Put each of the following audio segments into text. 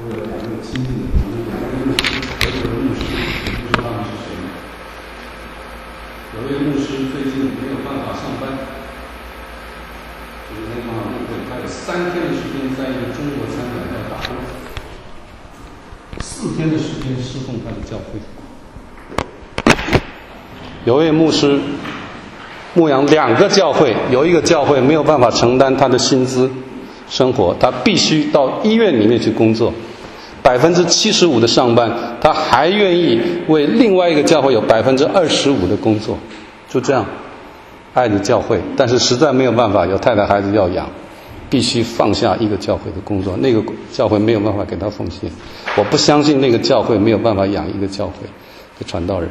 我有两位亲近的朋友，两位牧师，合格的牧师，不知道他们是谁。有位牧师最近没有办法上班，昨天刚好误会，他有3天的时间在一个中国餐馆要打工，4天的时间侍奉他的教会。有位牧师牧养2个教会，有一个教会没有办法承担他的薪资生活，他必须到医院里面去工作，75%的上班，他还愿意为另外一个教会有25%的工作，就这样爱着教会，但是实在没有办法，有太太孩子要养，必须放下一个教会的工作，那个教会没有办法给他奉献。我不相信那个教会没有办法养一个教会的传道人，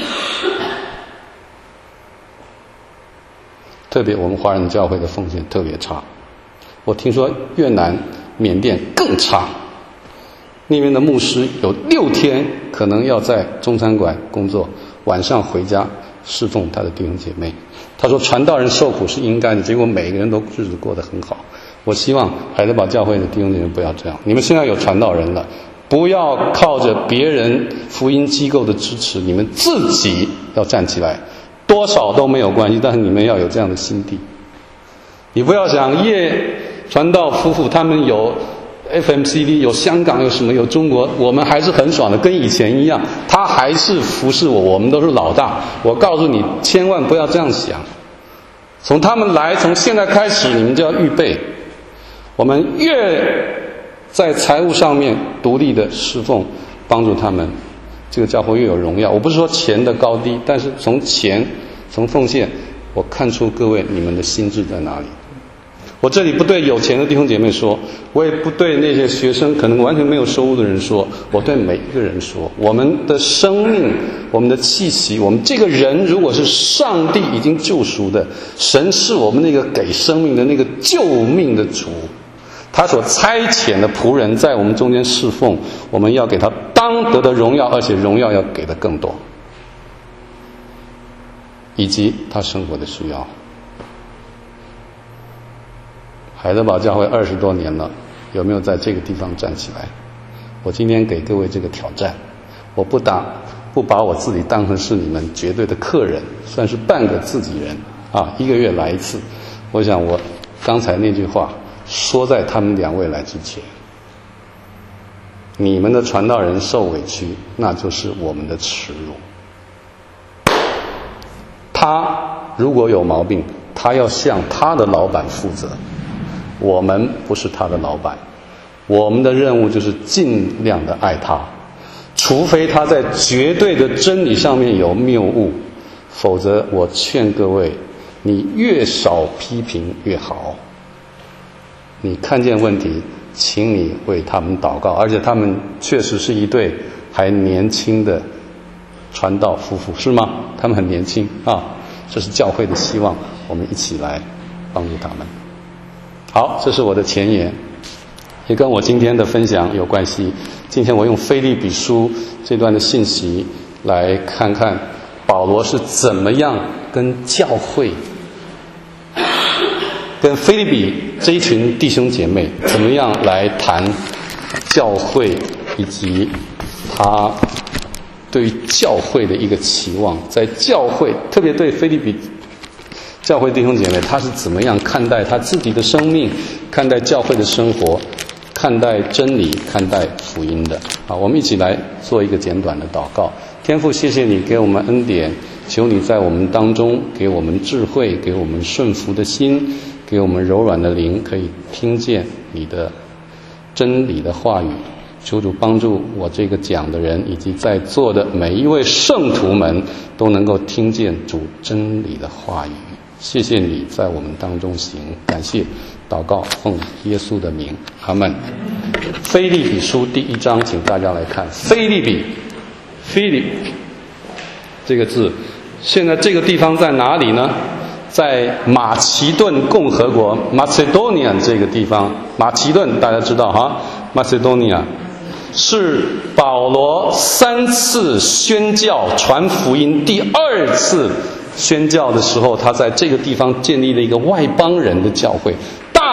特别我们华人教会的奉献特别差。我听说越南、缅甸更差，那边的牧师有6天可能要在中餐馆工作，晚上回家侍奉他的弟兄姐妹。他说传道人受苦是应该的，结果每个人都日子过得很好。我希望海德堡教会的弟兄姐妹不要这样，你们现在有传道人了，不要靠着别人福音机构的支持，你们自己要站起来，多少都没有关系，但是你们要有这样的心地。你不要想传道夫妇他们有 FMCD 有香港有什么有中国，我们还是很爽的，跟以前一样，他还是服侍我，我们都是老大。我告诉你千万不要这样想，从他们来，从现在开始你们就要预备，我们越在财务上面独立的侍奉帮助他们，这个教会越有荣耀。我不是说钱的高低，但是从钱从奉献，我看出各位你们的心智在哪里。我这里不对有钱的弟兄姐妹说，我也不对那些学生可能完全没有收入的人说，我对每一个人说，我们的生命，我们的气息，我们这个人如果是上帝已经救赎的，神是我们那个给生命的那个救命的主，他所差遣的仆人在我们中间侍奉，我们要给他当得的荣耀，而且荣耀要给的更多，以及他生活的需要。海德堡教会20多年了，有没有在这个地方站起来？我今天给各位这个挑战，我不把我自己当成是你们绝对的客人，算是半个自己人啊，1个月来一次。我想我刚才那句话说在他们2位来之前，你们的传道人受委屈，那就是我们的耻辱。他如果有毛病，他要向他的老板负责，我们不是他的老板，我们的任务就是尽量的爱他，除非他在绝对的真理上面有谬误，否则我劝各位，你越少批评越好。你看见问题，请你为他们祷告，而且他们确实是一对还年轻的传道夫妇，是吗？他们很年轻啊，这是教会的希望，我们一起来帮助他们。好，这是我的前言，也跟我今天的分享有关系。今天我用腓立比书这段的信息来看看保罗是怎么样跟教会，跟腓立比这一群弟兄姐妹怎么样来谈教会，以及他对于教会的一个期望，在教会特别对腓立比教会弟兄姐妹，他是怎么样看待他自己的生命，看待教会的生活，看待真理，看待福音的。好，我们一起来做一个简短的祷告。天父，谢谢你给我们恩典，求你在我们当中给我们智慧，给我们顺服的心，给我们柔软的灵，可以听见你的真理的话语。求主帮助我这个讲的人，以及在座的每一位圣徒们，都能够听见主真理的话语。谢谢你在我们当中行，感谢祷告奉耶稣的名，阿们。腓立比书第1章，请大家来看腓立比 Philip 这个字，现在这个地方在哪里呢？在马其顿共和国 Macedonia 这个地方。马其顿大家知道哈， Macedonia 是保罗3次宣教传福音，第2次宣教的时候，他在这个地方建立了一个外邦人的教会，大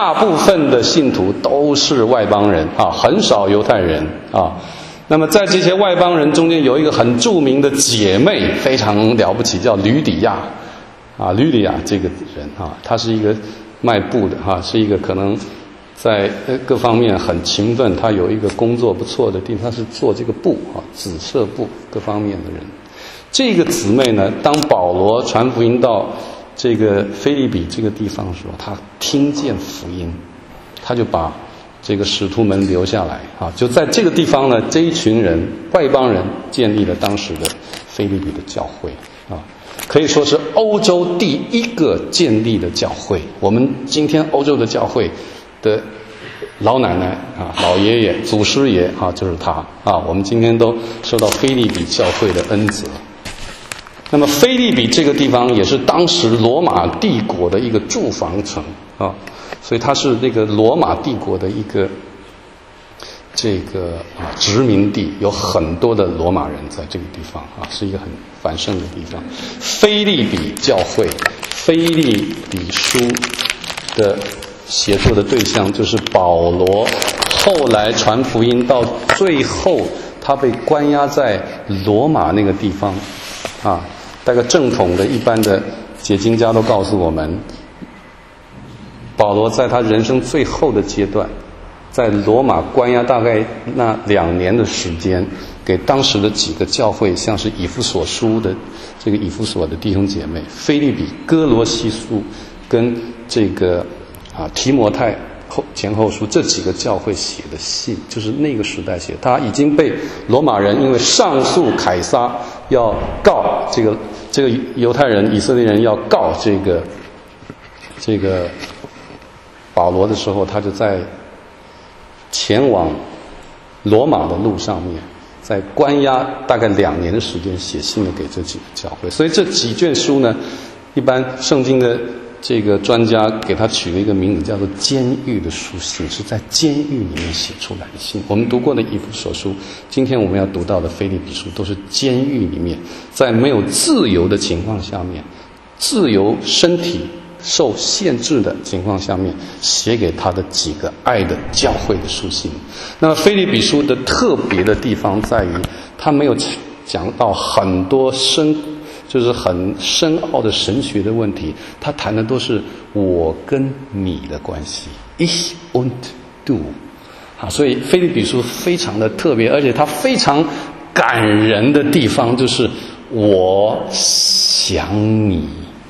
大部分的信徒都是外邦人啊，很少犹太人啊。那么在这些外邦人中间，有一个很著名的姐妹，非常了不起，叫吕底亚啊。吕底亚这个人啊，她是一个卖布的哈，是一个可能在各方面很勤奋，她有一个工作不错的地方，她是做这个布啊，紫色布各方面的人。这个姊妹呢，当保罗传福音到这个腓立比这个地方的时候，她听见福音，她就把这个使徒们留下来啊，就在这个地方呢，这一群人外邦人建立了当时的腓立比的教会啊，可以说是欧洲第一个建立的教会。我们今天欧洲的教会的老奶奶啊、老爷爷、祖师爷啊，就是他啊。我们今天都受到腓立比教会的恩泽。那么腓立比这个地方也是当时罗马帝国的一个驻防城啊，所以它是那个罗马帝国的一个这个殖民地，有很多的罗马人在这个地方啊，是一个很繁盛的地方。腓立比教会，腓立比书的写作的对象就是保罗，后来传福音到最后，他被关押在罗马那个地方啊。大概正统的一般的解经家都告诉我们，保罗在他人生最后的阶段，在罗马关押大概那2年的时间，给当时的几个教会，像是以弗所书的这个以弗所的弟兄姐妹、腓立比、哥罗西书跟这个提摩太前后书这几个教会写的信，就是那个时代写的。他已经被罗马人因为上诉凯撒要告这个犹太人、以色列人要告这个保罗的时候，他就在前往罗马的路上面，在关押大概2年的时间写信给这几个教会。所以这几卷书呢，一般圣经的这个专家给他取了一个名字，叫做监狱的书信，是在监狱里面写出来的信。我们读过的以弗所书，今天我们要读到的腓立比书，都是监狱里面，在没有自由的情况下面，自由身体受限制的情况下面，写给他的几个爱的教会的书信。那么腓立比书的特别的地方在于，他没有讲到很多就是很深奥的神学的问题，他谈的都是我跟你的关系 ，ich und du， 所以腓立比书非常的特别，而且它非常感人的地方就是我想你，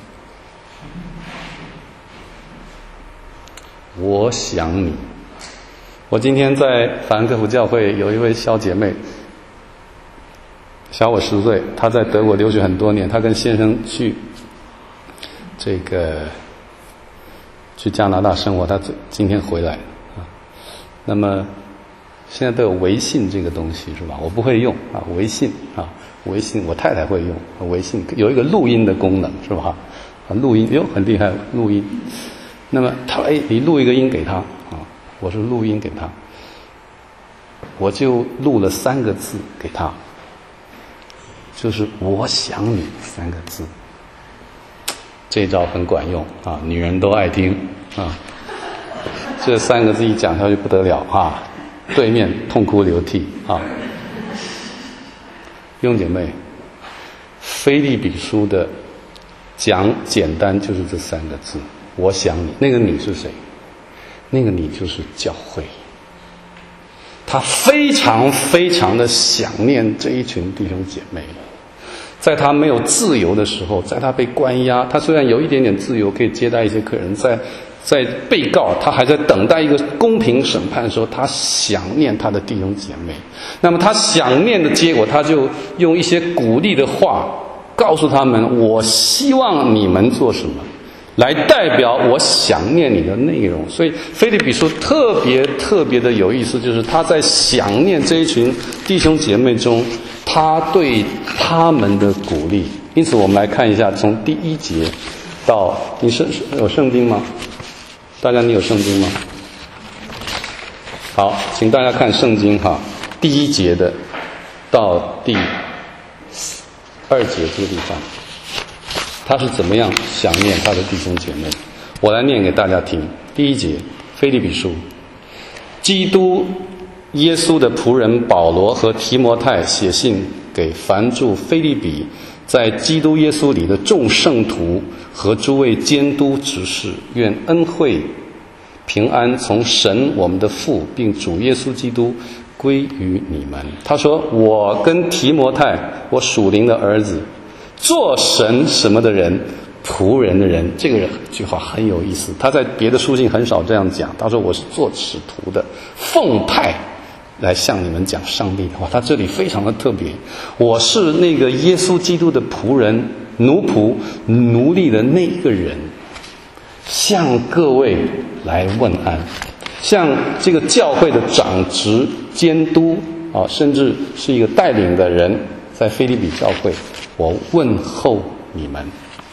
我想你。我今天在法兰克福教会有一位小姐妹，小我10岁，她在德国留学很多年，她跟先生去加拿大生活，她今天回来啊。那么现在都有微信这个东西是吧？我不会用啊，微信我太太会用微信，有一个录音的功能是吧？录音很厉害，录音。那么她你录一个音给她啊，我是录音给她，我就录了3个字给她。就是我想你3个字，这招很管用啊，女人都爱听啊。这3个字一讲下去不得了啊，对面痛哭流涕啊。弟兄姐妹，腓立比书的讲简单就是这3个字，我想你。那个你是谁？那个你就是教会。他非常非常的想念这一群弟兄姐妹，在他没有自由的时候，在他被关押，他虽然有一点点自由，可以接待一些客人，在被告他还在等待一个公平审判的时候，他想念他的弟兄姐妹。那么他想念的结果，他就用一些鼓励的话告诉他们，我希望你们做什么，来代表我想念你的内容。所以腓立比书特别的有意思，就是他在想念这一群弟兄姐妹中，他对他们的鼓励。因此我们来看一下，从第1节到你有圣经吗？大家你有圣经吗？好，请大家看圣经哈，第1节的到第2节这个地方，他是怎么样想念他的弟兄姐妹。我来念给大家听。第1节， 腓立比书，基督耶稣的仆人保罗和提摩太写信给凡住腓立比在基督耶稣里的众圣徒和诸位监督执事，愿恩惠平安从神我们的父并主耶稣基督归于你们。他说，我跟提摩太，我属灵的儿子，做神什么的人，仆人的人。这个句话很有意思，他在别的书信很少这样讲。他说，我是做使徒的，奉派来向你们讲上帝的话。他这里非常的特别，我是那个耶稣基督的仆人、奴仆、奴隶的那一个人，向各位来问安，向这个教会的长执、监督甚至是一个带领的人，在腓立比教会，我问候你们。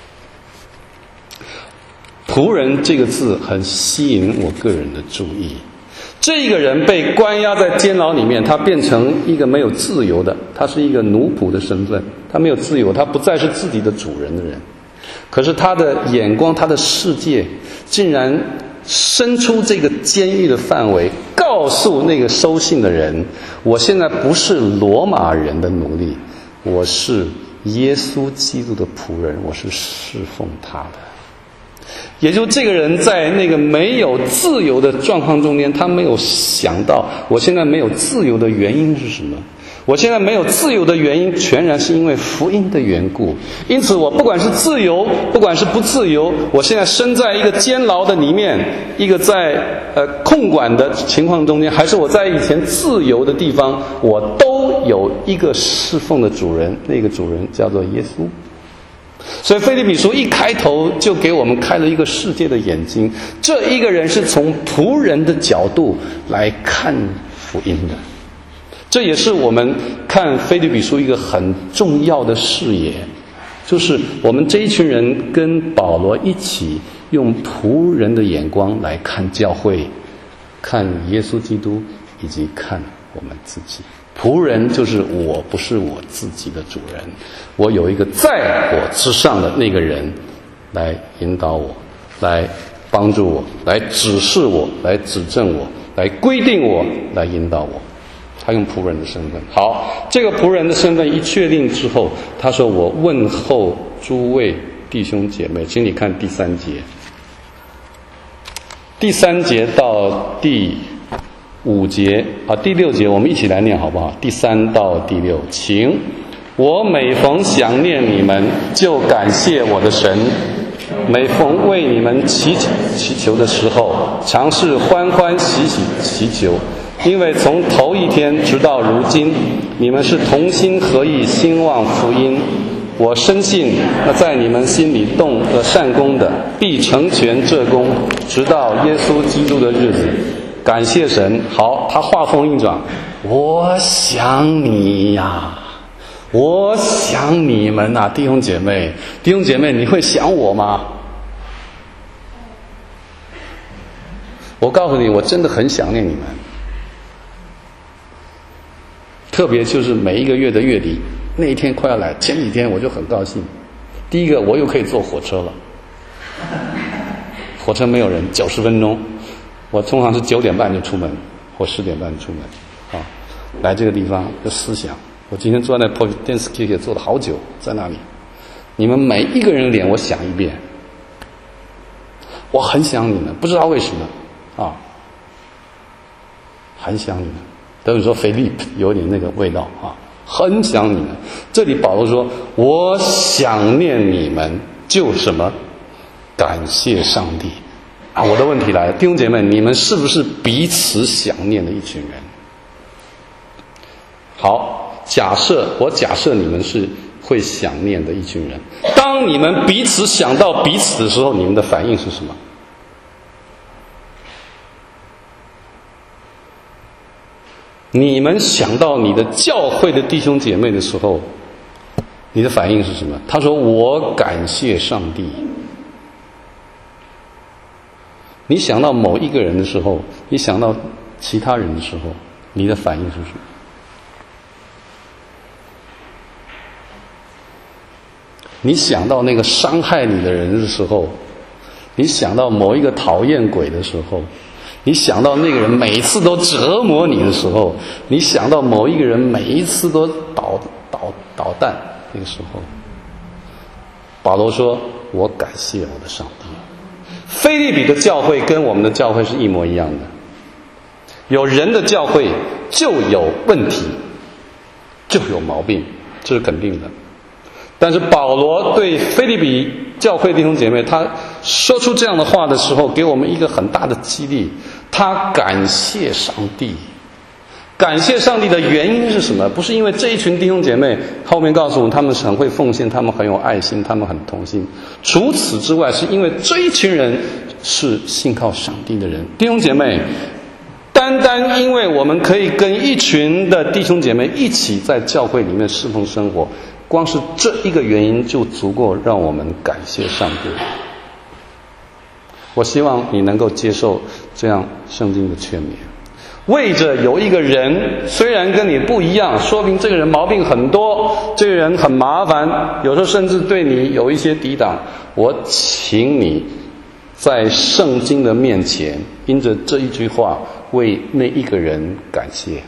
仆人这个字很吸引我个人的注意。这个人被关押在监牢里面，他变成一个没有自由的，他是一个奴仆的身份，他没有自由，他不再是自己的主人的人。可是他的眼光，他的世界竟然伸出这个监狱的范围，告诉那个收信的人，我现在不是罗马人的奴隶，我是耶稣基督的仆人，我是侍奉他的。也就这个人在那个没有自由的状况中间，他没有想到我现在没有自由的原因是什么。我现在没有自由的原因全然是因为福音的缘故。因此我不管是自由，不管是不自由，我现在身在一个监牢的里面，一个在控管的情况中间，还是我在以前自由的地方，我都有一个侍奉的主人，那个主人叫做耶稣。所以腓立比书一开头就给我们开了一个世界的眼睛，这一个人是从仆人的角度来看福音的。这也是我们看腓立比书一个很重要的视野，就是我们这一群人跟保罗一起用仆人的眼光来看教会，看耶稣基督，以及看我们自己。仆人就是我，不是我自己的主人，我有一个在我之上的那个人来引导我，来帮助我，来指示我，来指正我，来规定我，来引导我。他用仆人的身份。好，这个仆人的身份一确定之后，他说，我问候诸位弟兄姐妹。请你看第3节，第3节到第5节第6节，我们一起来念好不好？第3到第6，请。我每逢想念你们，就感谢我的神，每逢为你们祈求的时候，常是欢欢喜喜祈求，因为从头一天直到如今，你们是同心合意兴旺福音。我深信那在你们心里动了善功的，必成全这功，直到耶稣基督的日子。感谢神。好，他话锋一转，我想你呀，我想你们啊，弟兄姐妹，你会想我吗？我告诉你，我真的很想念你们。特别就是每一个月的月底那一天快要来，前几天我就很高兴。第一个，我又可以坐火车了，火车没有人，90分钟。我通常是9点半就出门，或10点半出门来这个地方的思想。我今天坐在那 Povidenski 坐了好久，在那里。你们每一个人的脸我想一遍，我很想你们，不知道为什么很想你们。等于说腓立有点那个味道很想你们。这里保罗说，我想念你们，就什么？感谢上帝我的问题来了，弟兄姐妹，你们是不是彼此想念的一群人？好，我假设你们是会想念的一群人。当你们彼此想到彼此的时候，你们的反应是什么？你们想到你的教会的弟兄姐妹的时候，你的反应是什么？他说，我感谢上帝。你想到某一个人的时候，你想到其他人的时候，你的反应是什么？你想到那个伤害你的人的时候，你想到某一个讨厌鬼的时候， 你想到那个人每一次都折磨你的时候，你想到某一个人每一次都捣蛋，那个时候，保罗说：“我感谢我的上帝。”腓立比的教会跟我们的教会是一模一样的，有人的教会就有问题，就有毛病，这是肯定的。但是保罗对腓立比教会弟兄姐妹，他说出这样的话的时候，给我们一个很大的激励。他感谢上帝，感谢上帝的原因是什么？不是因为这一群弟兄姐妹后面告诉我们他们是很会奉献，他们很有爱心，他们很同心。除此之外，是因为这一群人是信靠上帝的人。弟兄姐妹，单单因为我们可以跟一群的弟兄姐妹一起在教会里面侍奉生活，光是这一个原因就足够让我们感谢上帝。我希望你能够接受这样圣经的劝勉。为着有一个人虽然跟你不一样，说明这个人毛病很多，这个人很麻烦，有时候甚至对你有一些抵挡，我请你在圣经的面前因着这一句话为那一个人感谢。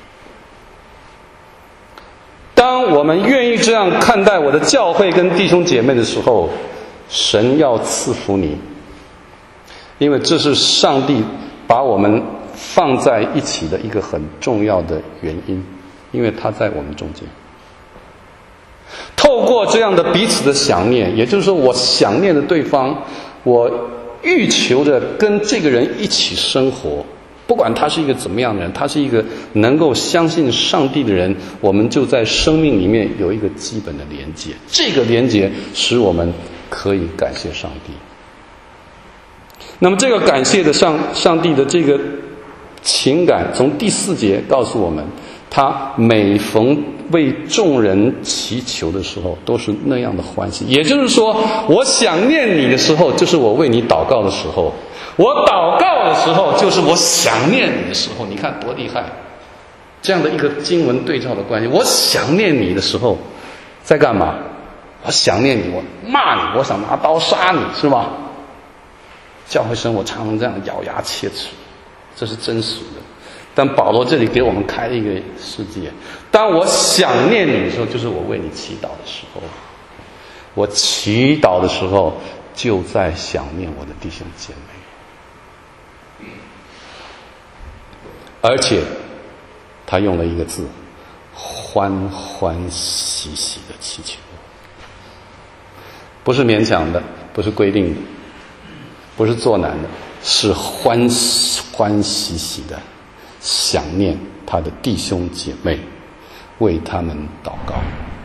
当我们愿意这样看待我的教会跟弟兄姐妹的时候，神要赐福你，因为这是上帝把我们放在一起的一个很重要的原因，因为他在我们中间。透过这样的彼此的想念，也就是说我想念的对方，我欲求着跟这个人一起生活，不管他是一个怎么样的人，他是一个能够相信上帝的人，我们就在生命里面有一个基本的连结，这个连结使我们可以感谢上帝。那么这个感谢的上帝的这个情感，从第4节告诉我们，他每逢为众人祈求的时候都是那样的欢喜。也就是说，我想念你的时候就是我为你祷告的时候，我祷告的时候就是我想念你的时候。你看多厉害，这样的一个经文对照的关系。我想念你的时候在干嘛？我想念你，我骂你，我想拿刀杀你，是吧？教会生活常常这样咬牙切齿，这是真实的。但保罗这里给我们开了一个世界，当我想念你的时候，就是我为你祈祷的时候。我祈祷的时候就在想念我的弟兄姐妹。而且他用了一个字，欢欢喜喜的祈求，不是勉强的，不是规定的，不是做难的，是欢欢喜喜的想念他的弟兄姐妹，为他们祷告。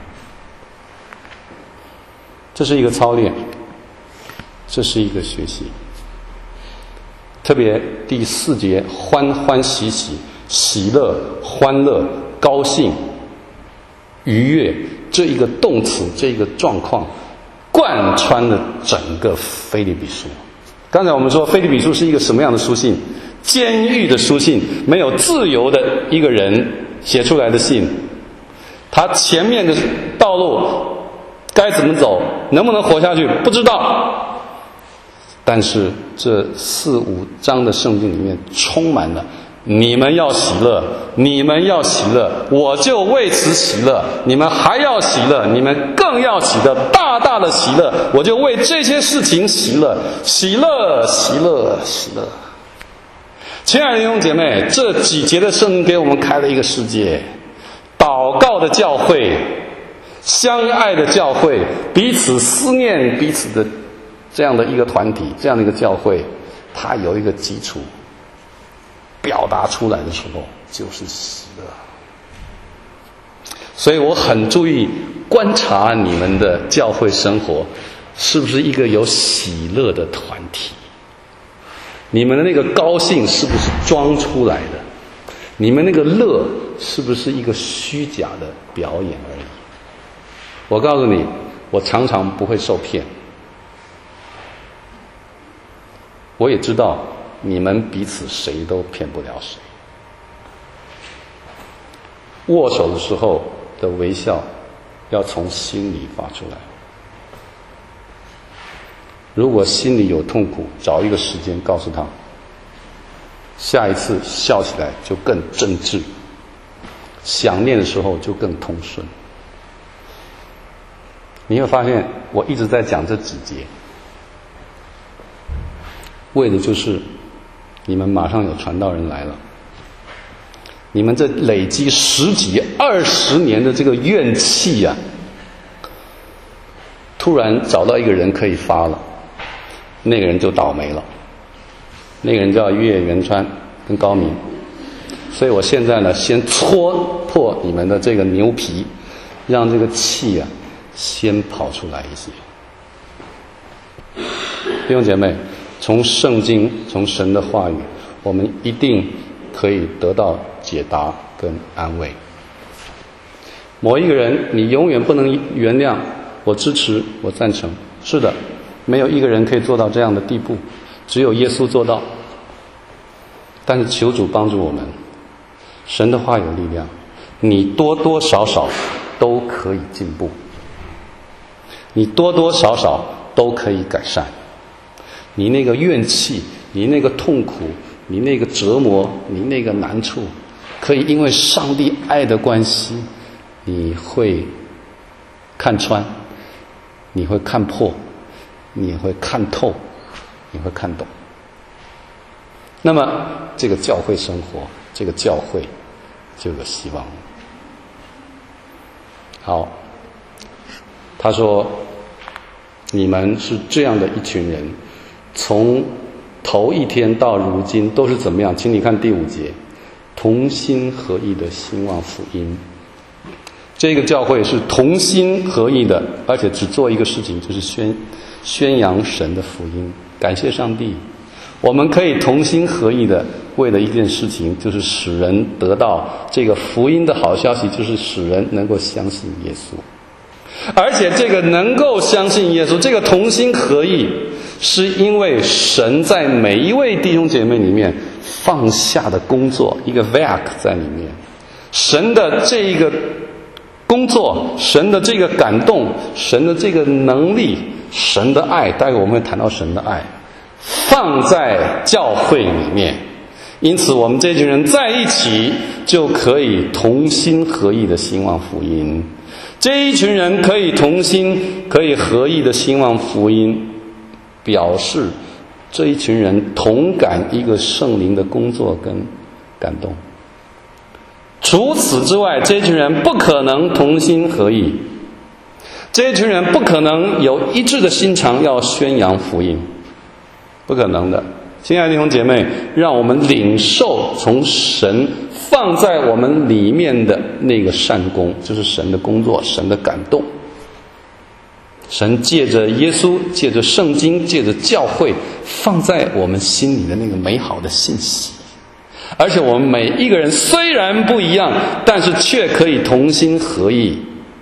这是一个操练，这是一个学习。特别第4节，欢欢喜喜、喜乐、欢乐、高兴、愉悦，这一个动词，这一个状况贯穿了整个腓立比书。刚才我们说腓立比书是一个什么样的书信？监狱的书信，没有自由的一个人写出来的信。他前面的道路该怎么走，能不能活下去不知道，但是这4、5章的圣经里面充满了你们要喜乐，你们要喜乐，我就为此喜乐，你们还要喜乐，你们更要喜乐，大大的喜乐，我就为这些事情喜乐，喜乐，喜乐，喜乐。亲爱的弟兄姐妹，这几节的圣经给我们开了一个世界，祷告的教会，相爱的教会，彼此思念彼此的这样的一个团体，这样的一个教会，它有一个基础，表达出来的时候就是喜乐。所以我很注意观察你们的教会生活是不是一个有喜乐的团体，你们的那个高兴是不是装出来的，你们那个乐是不是一个虚假的表演而已。我告诉你，我常常不会受骗，我也知道你们彼此谁都骗不了谁。握手的时候的微笑要从心里发出来，如果心里有痛苦，找一个时间告诉他， 下一次笑起来就更真挚，想念的时候就更通顺。你会发现我一直在讲这几节，为的就是你们马上有传道人来了，你们这累积10几20年的这个怨气啊，突然找到一个人可以发了，那个人就倒霉了。那个人叫岳元川跟高明，所以我现在呢，先戳破你们的这个牛皮，让这个气啊先跑出来一些。弟兄姐妹，从圣经，从神的话语，我们一定可以得到解答跟安慰。某一个人你永远不能原谅，我支持，我赞成，是的，没有一个人可以做到这样的地步，只有耶稣做到。但是求主帮助我们，神的话有力量，你多多少少都可以进步，你多多少少都可以改善。你那个怨气，你那个痛苦，你那个折磨，你那个难处，可以因为上帝爱的关系，你会看穿，你会看破，你会看透，你会看懂。那么这个教会生活，这个教会就有希望。好，他说你们是这样的一群人，从头一天到如今都是怎么样？请你看第5节，同心合意的兴旺福音。这个教会是同心合意的，而且只做一个事情，就是宣扬神的福音。感谢上帝，我们可以同心合意的为了一件事情，就是使人得到这个福音的好消息，就是使人能够相信耶稣。而且这个能够相信耶稣，这个同心合意，是因为神在每一位弟兄姐妹里面放下的工作，一个 work 在里面。神的这一个工作，神的这个感动，神的这个能力，神的爱，待会我们会谈到神的爱，放在教会里面。因此我们这群人在一起，就可以同心合意的兴旺福音。这一群人可以同心，可以合意的兴旺福音，表示这一群人同感一个圣灵的工作跟感动。除此之外，这一群人不可能同心合意，这一群人不可能有一致的心肠要宣扬福音，不可能的。亲爱的弟兄姐妹，让我们领受从神放在我们里面的那个善功，就是神的工作，神的感动。神借着耶稣，借着圣经，借着教会，放在我们心里的那个美好的信息。而且我们每一个人虽然不一样，但是却可以同心合意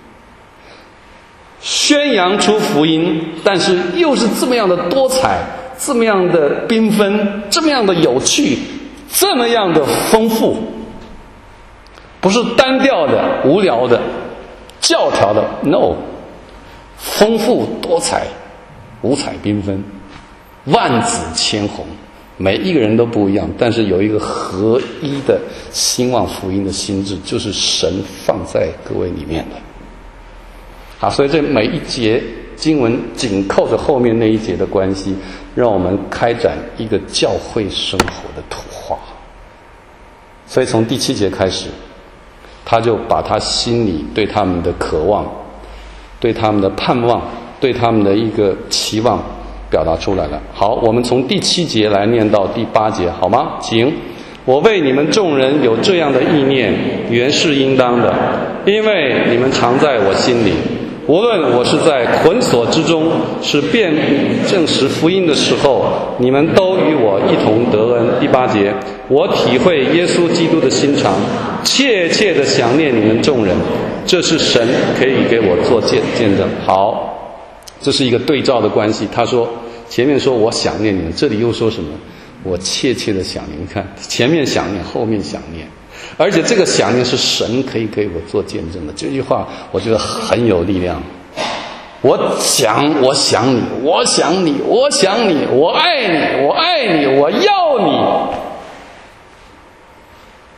宣扬出福音，但是又是这么样的多彩，这么样的缤纷，这么样的有趣，这么样的丰富，不是单调的无聊的教条的 no， 丰富多彩，五彩缤纷，万紫千红，每一个人都不一样，但是有一个合一的兴旺福音的心智，就是神放在各位里面的。好，所以这每一节经文紧扣着后面那一节的关系，让我们开展一个教会生活的图画。所以从第7节开始，他就把他心里对他们的渴望，对他们的盼望，对他们的一个期望表达出来了。好，我们从第7节来念到第8节，好吗？请。我为你们众人有这样的意念，原是应当的，因为你们常在我心里。无论我是在捆锁之中，是辩证实福音的时候，你们都与我一同得恩。第8节，我体会耶稣基督的心肠，切切地想念你们众人，这是神可以给我做见证。好，这是一个对照的关系。他说前面说我想念你们，这里又说什么？我切切地想念。你看前面想念，后面想念，而且这个想念是神可以给我做见证的。这句话我觉得很有力量。我想你，我想你，我想你，我爱你，我爱你，我要你。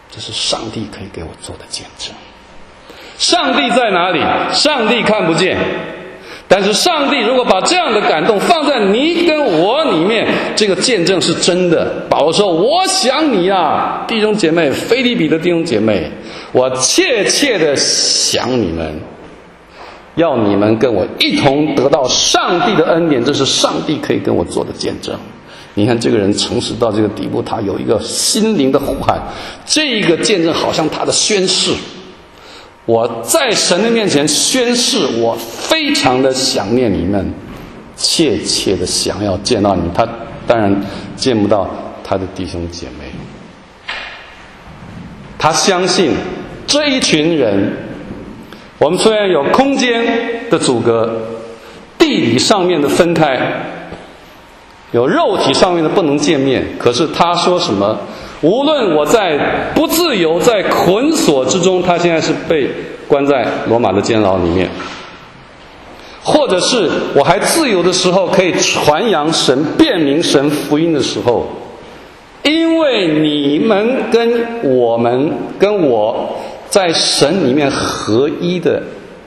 这是上帝可以给我做的见证。上帝在哪里？上帝看不见，但是上帝如果把这样的感动放在你跟我里面，这个见证是真的。保罗说，我想你啊，弟兄姐妹，腓立比的弟兄姐妹，我切切的想你们，要你们跟我一同得到上帝的恩典，这是上帝可以跟我做的见证。你看这个人诚实到这个地步，他有一个心灵的呼喊，这个见证好像他的宣誓，我在神的面前宣誓，我非常的想念你们，切切的想要见到你们。他当然见不到他的弟兄姐妹，他相信这一群人，我们虽然有空间的阻隔，地理上面的分开，有肉体上面的不能见面，可是他说什么？无论我在不自由，在捆锁之中，他现在是被关在罗马的监牢里面，或者是我还自由的时候，可以传扬神、辨明神福音的时候，因为你们跟我们跟我在神里面合一的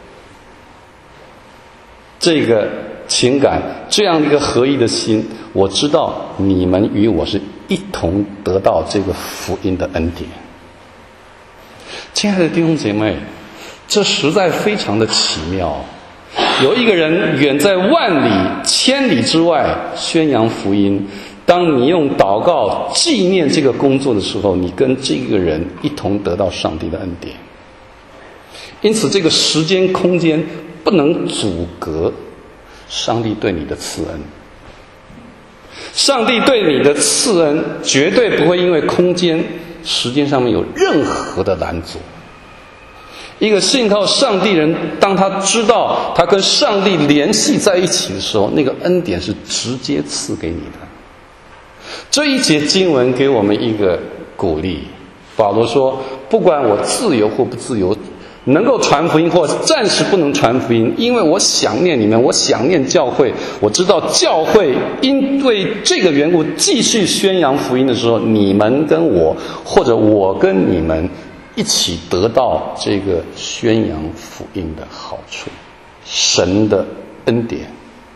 这个情感，这样一个合一的心，我知道你们与我是一同得到这个福音的恩典。亲爱的弟兄姐妹，这实在非常的奇妙。有一个人远在万里千里之外宣扬福音，当你用祷告纪念这个工作的时候，你跟这个人一同得到上帝的恩典。因此这个时间空间不能阻隔上帝对你的赐恩。上帝对你的赐恩绝对不会因为空间时间上面有任何的拦阻。一个信靠上帝人，当他知道他跟上帝联系在一起的时候，那个恩典是直接赐给你的。这一节经文给我们一个鼓励。保罗说，不管我自由或不自由，能够传福音或暂时不能传福音，因为我想念你们，我想念教会，我知道教会因为这个缘故继续宣扬福音的时候，你们跟我，或者我跟你们一起得到这个宣扬福音的好处，神的恩典。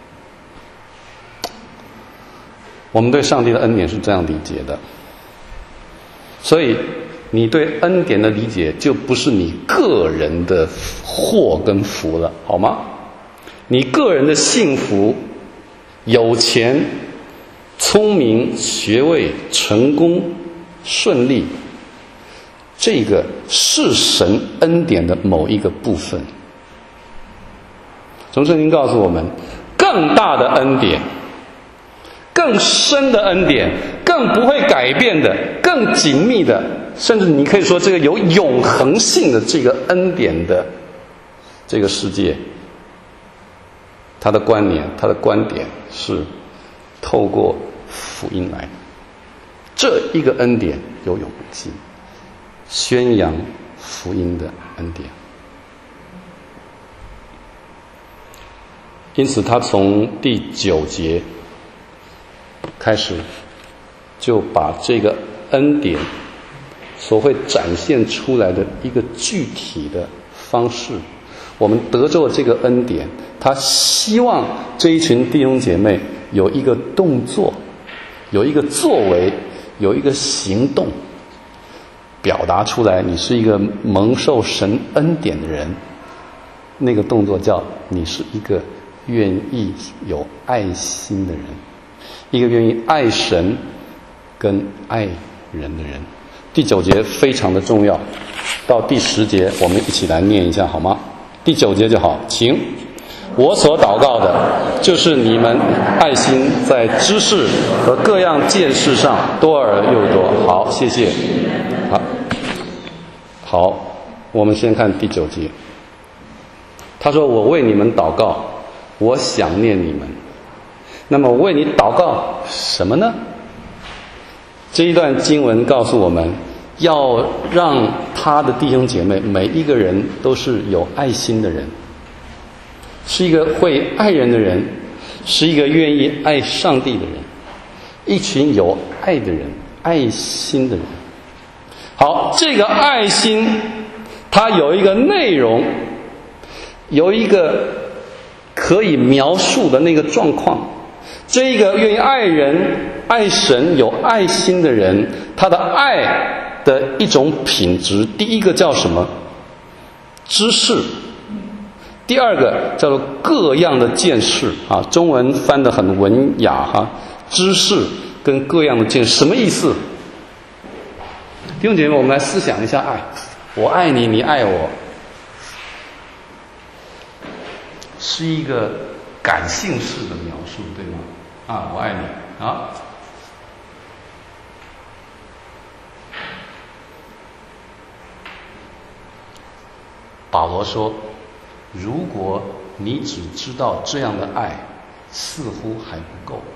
我们对上帝的恩典是这样理解的，所以你对恩典的理解就不是你个人的祸跟福了，好吗？你个人的幸福、有钱、聪明、学位、成功、顺利，这个是神恩典的某一个部分。从圣经告诉我们，更大的恩典，更深的恩典，更不会改变的，更紧密的，甚至你可以说这个有永恒性的这个恩典的这个世界，他的观念，他的观点是透过福音来的。这一个恩典有永恒性，宣扬福音的恩典。因此他从第9节开始就把这个恩典所会展现出来的一个具体的方式，我们得着这个恩典，他希望这一群弟兄姐妹有一个动作，有一个作为，有一个行动，表达出来你是一个蒙受神恩典的人。那个动作叫你是一个愿意有爱心的人，一个愿意爱神跟爱人的人。第9节非常的重要，到第10节我们一起来念一下好吗？第9节就好，请。我所祷告的就是你们爱心在知识和各样见识上多而又多。好，谢谢。好，我们先看第9节。他说，我为你们祷告，我想念你们。那么我为你祷告什么呢？这一段经文告诉我们，要让他的弟兄姐妹每一个人都是有爱心的人，是一个会爱人的人，是一个愿意爱上帝的人，一群有爱的人，爱心的人。 好，这个爱心它有一个内容，有一个可以描述的那个状况。这一个愿意爱人、爱神、有爱心的人，他的爱的一种品质，第一个叫什么？知识。第二个叫做各样的见识啊，中文翻得很文雅哈。知识跟各样的见识什么意思？弟兄姐妹，我们来思想一下爱。我爱你，你爱我，是一个感性式的描述，对吗？啊，我爱你啊。保罗说，如果你只知道这样的爱，似乎还不够。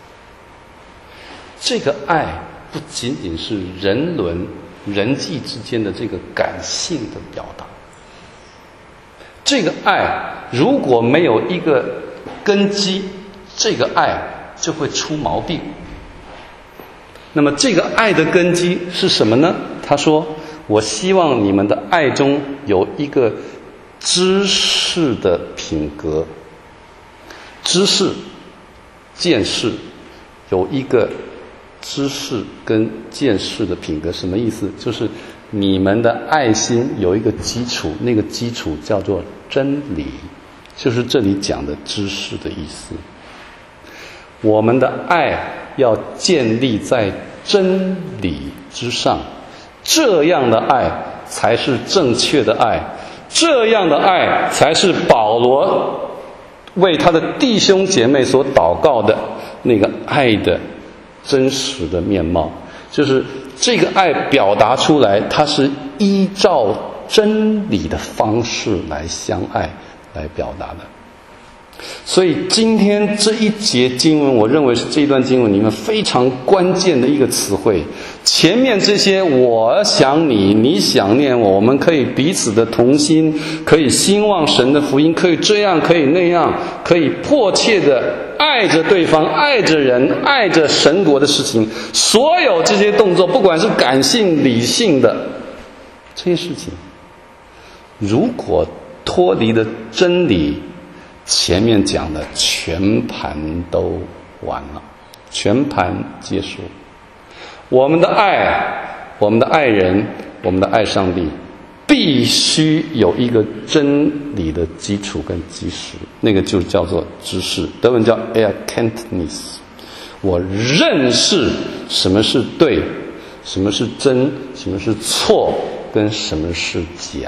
这个爱不仅仅是人际之间的这个感性的表达，这个爱如果没有一个根基，这个爱就会出毛病。那么这个爱的根基是什么呢？他说，我希望你们的爱中有一个知识的品格，知识见识，有一个知识跟见识的品格。什么意思？就是你们的爱心有一个基础，那个基础叫做真理，就是这里讲的知识的意思。我们的爱要建立在真理之上，这样的爱才是正确的爱，这样的爱才是保罗为他的弟兄姐妹所祷告的那个爱的真实的面貌。就是这个爱表达出来，它是依照真理的方式来相爱来表达的。所以今天这一节经文，我认为是这一段经文里面非常关键的一个词汇。前面这些我想你，你想念我，我们可以彼此的同心，可以兴旺神的福音，可以这样可以那样，可以迫切的爱着对方，爱着人，爱着神国的事情。所有这些动作，不管是感性理性的这些事情，如果脱离了真理，前面讲的全盘都完了，全盘结束。我们的爱，我们的爱人，我们的爱上帝，必须有一个真理的基础跟基石，那个就叫做知识，德文叫 Erkenntnis。我认识什么是对，什么是真，什么是错，跟什么是假。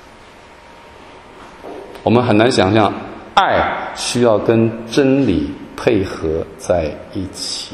我们很难想象爱需要跟真理配合在一起。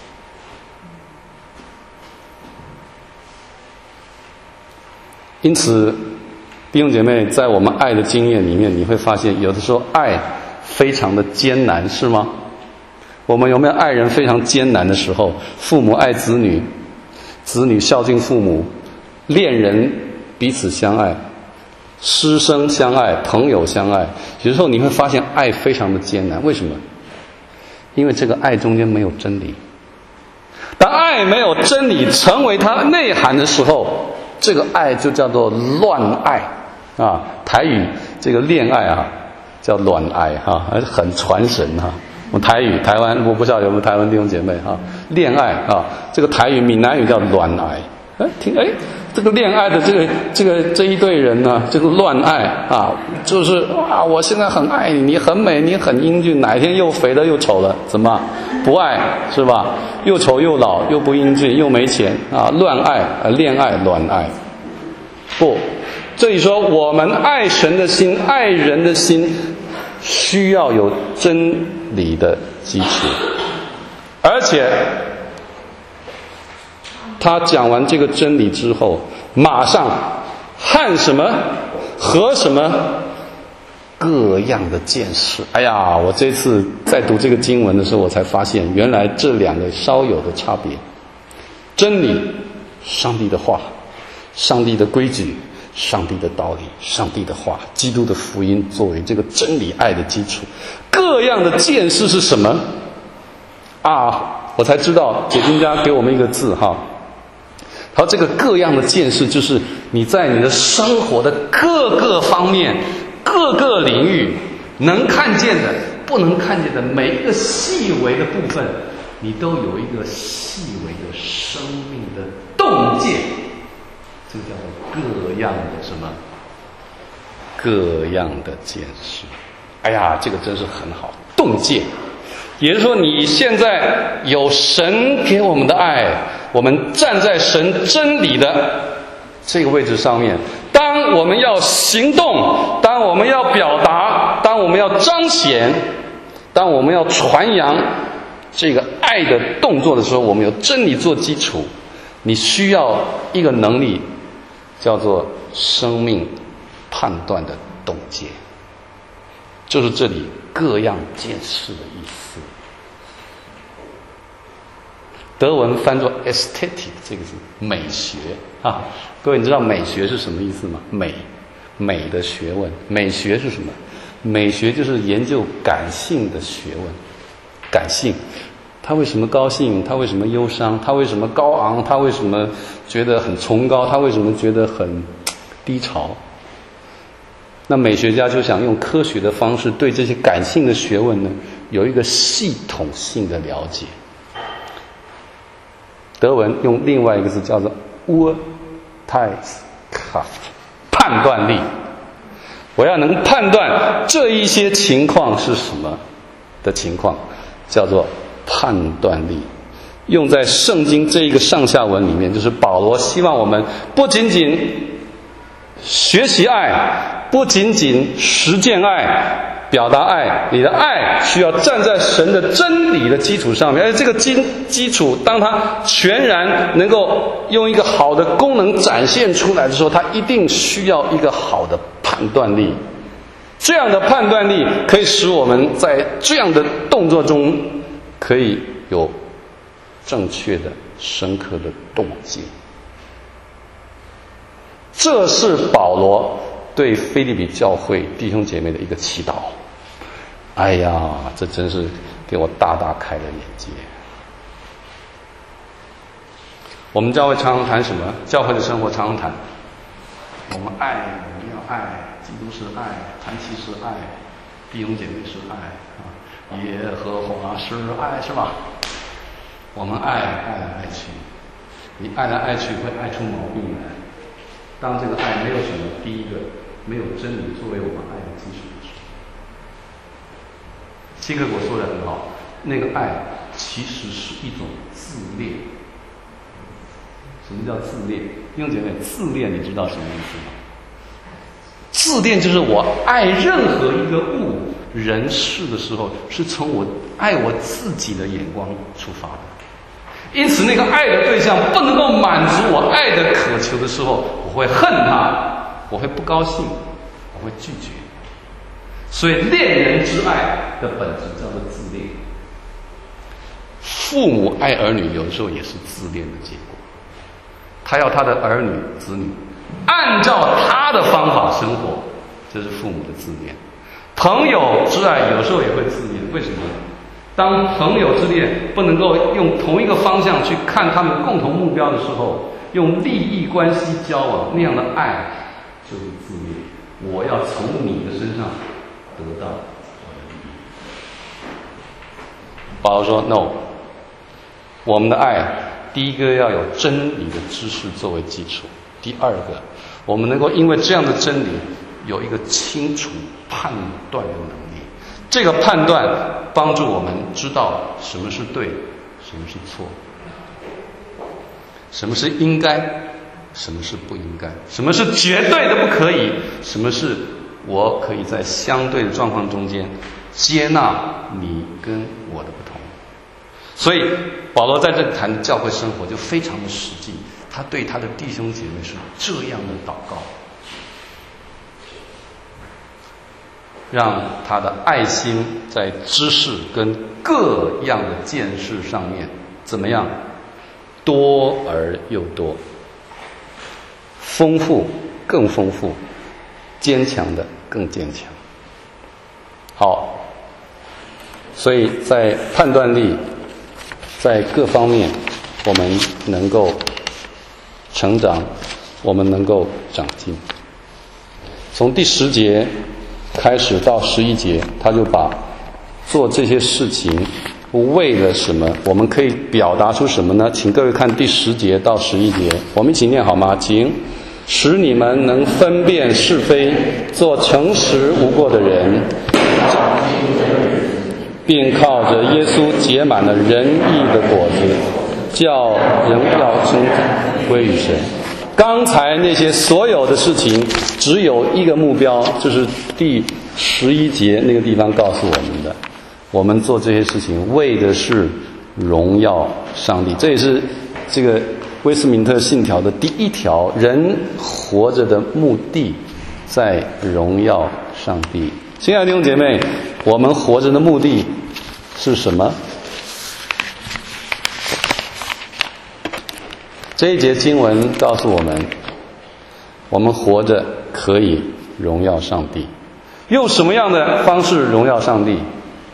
因此，弟兄姐妹，在我们爱的经验里面，你会发现有的时候爱非常的艰难，是吗？我们有没有爱人非常艰难的时候？父母爱子女，子女孝敬父母，恋人彼此相爱，师生相爱，朋友相爱。有时候你会发现爱非常的艰难，为什么？因为这个爱中间没有真理。当爱没有真理成为它内涵的时候，这个爱就叫做乱爱啊。台语这个恋爱啊叫乱爱啊，很传神啊。我台语台湾，我不知道有没有台湾弟兄姐妹啊，恋爱啊，这个台语闽南语叫乱爱。这个恋爱的这一对人呢，这个乱爱啊，就是啊，我现在很爱你，你很美，你很英俊，哪一天又肥了又丑了，怎么不爱是吧？又丑又老又不英俊又没钱啊，乱爱恋爱乱爱。不，这里说我们爱神的心，爱人的心，需要有真理的基础，而且他讲完这个真理之后，马上和什么和什么各样的见识。哎呀，我这次在读这个经文的时候，我才发现原来这两个稍有的差别。真理，上帝的话，上帝的规矩，上帝的道理，上帝的话，基督的福音作为这个真理爱的基础。各样的见识是什么啊？我才知道解经家给我们一个字哈， 好，这个各样的见识，就是你在你的生活的各个方面、各个领域能看见的、不能看见的每一个细微的部分，你都有一个细微的生命的洞见。这个叫做各样的什么？各样的见识。哎呀，这个真是很好，洞见。也就是说，你现在有神给我们的爱，我们站在神真理的这个位置上面。当我们要行动，当我们要表达，当我们要彰显，当我们要传扬这个爱的动作的时候，我们有真理做基础。你需要一个能力，叫做生命判断的洞见，就是这里各样见识的意思。德文翻作 aesthetic， 这个是美学啊。各位，你知道美学是什么意思吗？美的学问。美学是什么？美学就是研究感性的学问。感性，他为什么高兴？他为什么忧伤？他为什么高昂？他为什么觉得很崇高？他为什么觉得很低潮？那美学家就想用科学的方式对这些感性的学问呢，有一个系统性的了解。德文用另外一个字叫做 Urteilskraft， 判断力。我要能判断这一些情况是什么的情况，叫做判断力。用在圣经这一个上下文里面，就是保罗希望我们不仅仅学习爱，不仅仅实践爱，表达爱，你的爱需要站在神的真理的基础上面，而这个基础当它全然能够用一个好的功能展现出来的时候，它一定需要一个好的判断力。这样的判断力可以使我们在这样的动作中可以有正确的深刻的洞见。这是保罗对腓立比教会弟兄姐妹的一个祈祷。哎呀，这真是给我大大开了眼界。我们教会常常谈什么？教会的生活常常谈我们爱，我们要爱，基督是爱，团契是爱，弟兄姐妹是爱啊，耶和华是爱，是吧？我们爱来爱去，你爱来爱去会爱出毛病来。当这个爱没有什么，第一个没有真理作为我们爱的基础的时候，希克果说的很好，那个爱其实是一种自恋。什么叫自恋？弟兄姐妹，自恋你知道什么意思吗？自恋就是我爱任何一个物人事的时候，是从我爱我自己的眼光出发的。因此，那个爱的对象不能够满足我爱的渴求的时候，我会恨他，我会不高兴，我会拒绝。所以，恋人之爱的本质叫做自恋。父母爱儿女，有的时候也是自恋的结果。他要他的儿女子女按照他的方法生活，这是父母的自恋。朋友之爱有时候也会自恋，为什么？当朋友之恋不能够用同一个方向去看他们共同目标的时候，用利益关系交往，那样的爱就是自恋。我要从你的身上得到我的利益。保罗说 ：“No， 我们的爱，第一个要有真理的知识作为基础；第二个，我们能够因为这样的真理有一个清楚判断的能力。这个判断帮助我们知道什么是对，什么是错，什么是应该，什么是不应该，什么是绝对的不可以，什么是我可以在相对的状况中间接纳你跟我的不同。”所以保罗在这里谈教会生活就非常的实际，他对他的弟兄姐妹是这样的祷告，让他的爱心在知识跟各样的见识上面怎么样？多而又多，丰富更丰富，坚强的更坚强。好，所以在判断力，在各方面我们能够成长，我们能够长进。从第10节开始到11节，他就把做这些事情为了什么，我们可以表达出什么呢？请各位看第10节到11节，我们一起念好吗？请。使你们能分辨是非，做诚实无过的人，并靠着耶稣结满了仁义的果子，叫荣耀称赞归于神。刚才那些所有的事情只有一个目标，就是第11节那个地方告诉我们的，我们做这些事情为的是荣耀上帝。这也是这个威斯敏特信条的第1条，人活着的目的在荣耀上帝。亲爱的弟兄姐妹，我们活着的目的是什么？这一节经文告诉我们，我们活着可以荣耀上帝。用什么样的方式荣耀上帝？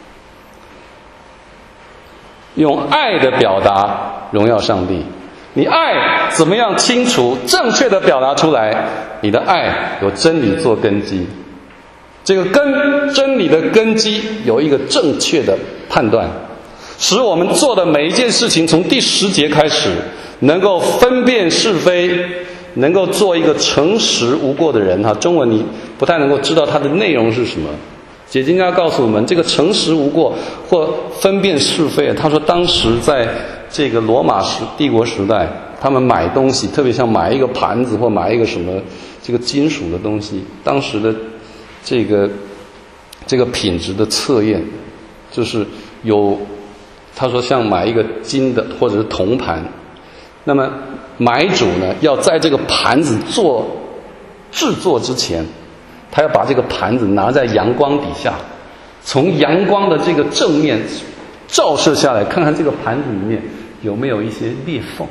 用爱的表达荣耀上帝。你爱怎么样清楚正确的表达出来？你的爱有真理做根基，这个真理的根基有一个正确的判断，使我们做的每一件事情从第10节开始能够分辨是非，能够做一个诚实无过的人。中文你不太能够知道它的内容是什么。解经家告诉我们，这个诚实无过或分辨是非，他说当时在这个罗马帝国时代，他们买东西，特别像买一个盘子或买一个什么这个金属的东西，当时的这个品质的测验，就是有他说像买一个金的或者是铜盘，那么买主呢要在这个盘子制作之前，他要把这个盘子拿在阳光底下，从阳光的这个正面照射下来，看看这个盘子里面有没有一些裂缝。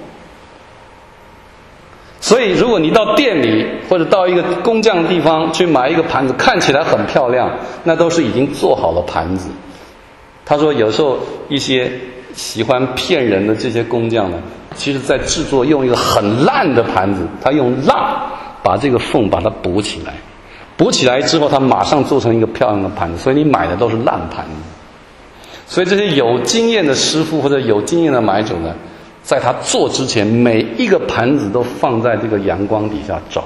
所以如果你到店里或者到一个工匠的地方去买一个盘子，看起来很漂亮，那都是已经做好了盘子。他说有时候一些喜欢骗人的这些工匠呢，其实在制作用一个很烂的盘子，他用蜡把这个缝把它补起来，补起来之后他马上做成一个漂亮的盘子，所以你买的都是烂盘子。所以这些有经验的师傅或者有经验的买主呢，在他做之前，每一个盘子都放在这个阳光底下照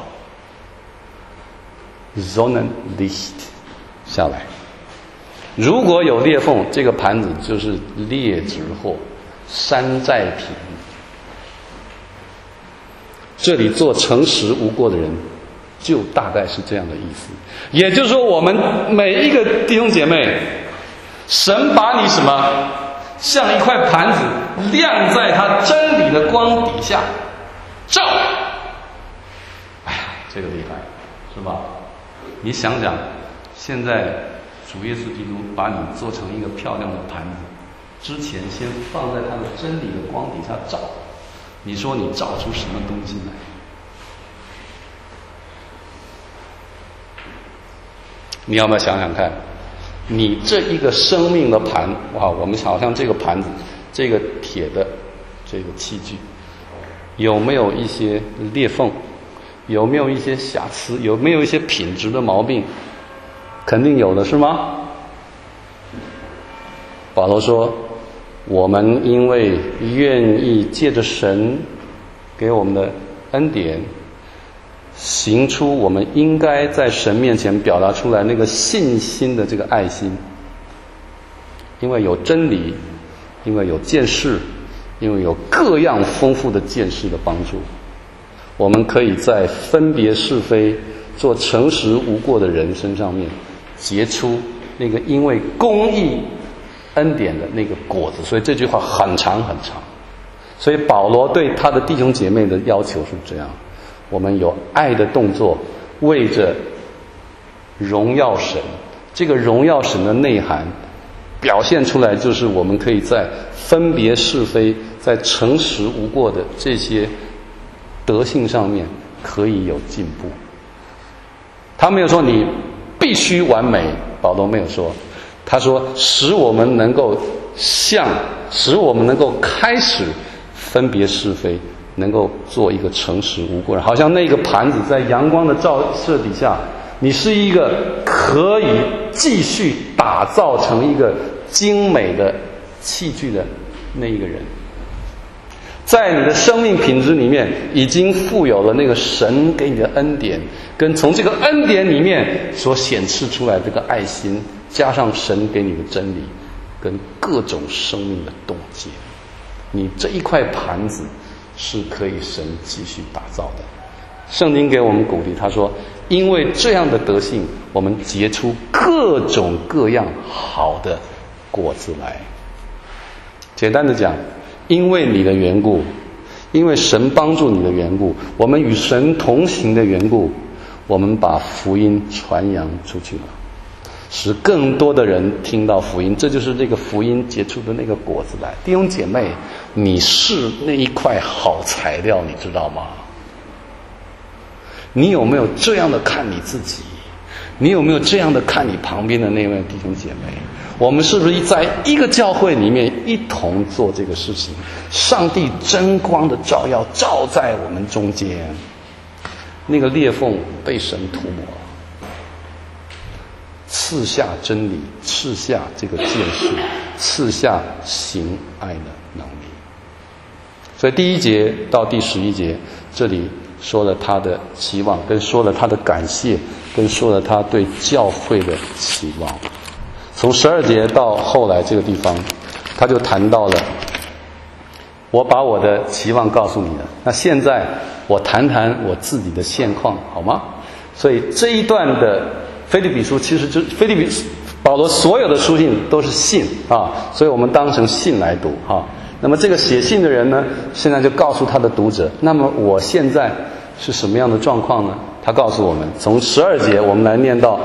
Sonnenlicht 下来，如果有裂缝，这个盘子就是劣质货，山寨品。这里做诚实无过的人，就大概是这样的意思。也就是说，我们每一个弟兄姐妹，神把你什么？像一块盘子晾在他真理的光底下照。哎呀，这个厉害，是吧？你想想，现在主耶稣基督把你做成一个漂亮的盘子，之前先放在他的真理的光底下照，你说你照出什么东西来？你要不要想想看，你这一个生命的盘，哇，我们好像这个盘子，这个铁的这个器具，有没有一些裂缝？有没有一些瑕疵？有没有一些品质的毛病？肯定有的，是吗？保罗说，我们因为愿意借着神给我们的恩典，行出我们应该在神面前表达出来那个信心的这个爱心，因为有真理，因为有见识，因为有各样丰富的见识的帮助，我们可以在分别是非、做诚实无过的人身上面结出那个因为公义恩典的那个果子。所以这句话很长很长。所以保罗对他的弟兄姐妹的要求是这样：我们有爱的动作，为着荣耀神。这个荣耀神的内涵表现出来，就是我们可以在分别是非、在诚实无过的这些德性上面可以有进步。他没有说你必须完美，保罗没有说，他说使我们能够开始分别是非， 能够做一个诚实无辜人，好像那个盘子在阳光的照射底下，你是一个可以继续打造成一个精美的器具的那一个人。在你的生命品质里面已经富有了那个神给你的恩典，跟从这个恩典里面所显示出来这个爱心，加上神给你的真理跟各种生命的洞见，你这一块盘子是可以神继续打造的。圣经给我们鼓励，他说因为这样的德性，我们结出各种各样好的果子来。简单的讲，因为你的缘故，因为神帮助你的缘故，我们与神同行的缘故，我们把福音传扬出去了，使更多的人听到福音，这就是这个福音结出的那个果子来。弟兄姐妹，你是那一块好材料，你知道吗？你有没有这样的看你自己？你有没有这样的看你旁边的那位弟兄姐妹？我们是不是在一个教会里面一同做这个事情？上帝真光的照耀照在我们中间，那个裂缝被神涂抹了，赐下真理，赐下这个见识，赐下行爱的能力。所以第1节到第11节，这里说了他的期望，跟说了他的感谢，跟说了他对教会的期望。从12节到后来这个地方，他就谈到了我把我的期望告诉你了，那现在我谈谈我自己的现况，好吗？所以这一段的腓立比书，其实保罗所有的书信都是信啊，所以我们当成信来读啊。那么这个写信的人呢，现在就告诉他的读者，那么我现在是什么样的状况呢？他告诉我们，从12节我们来念到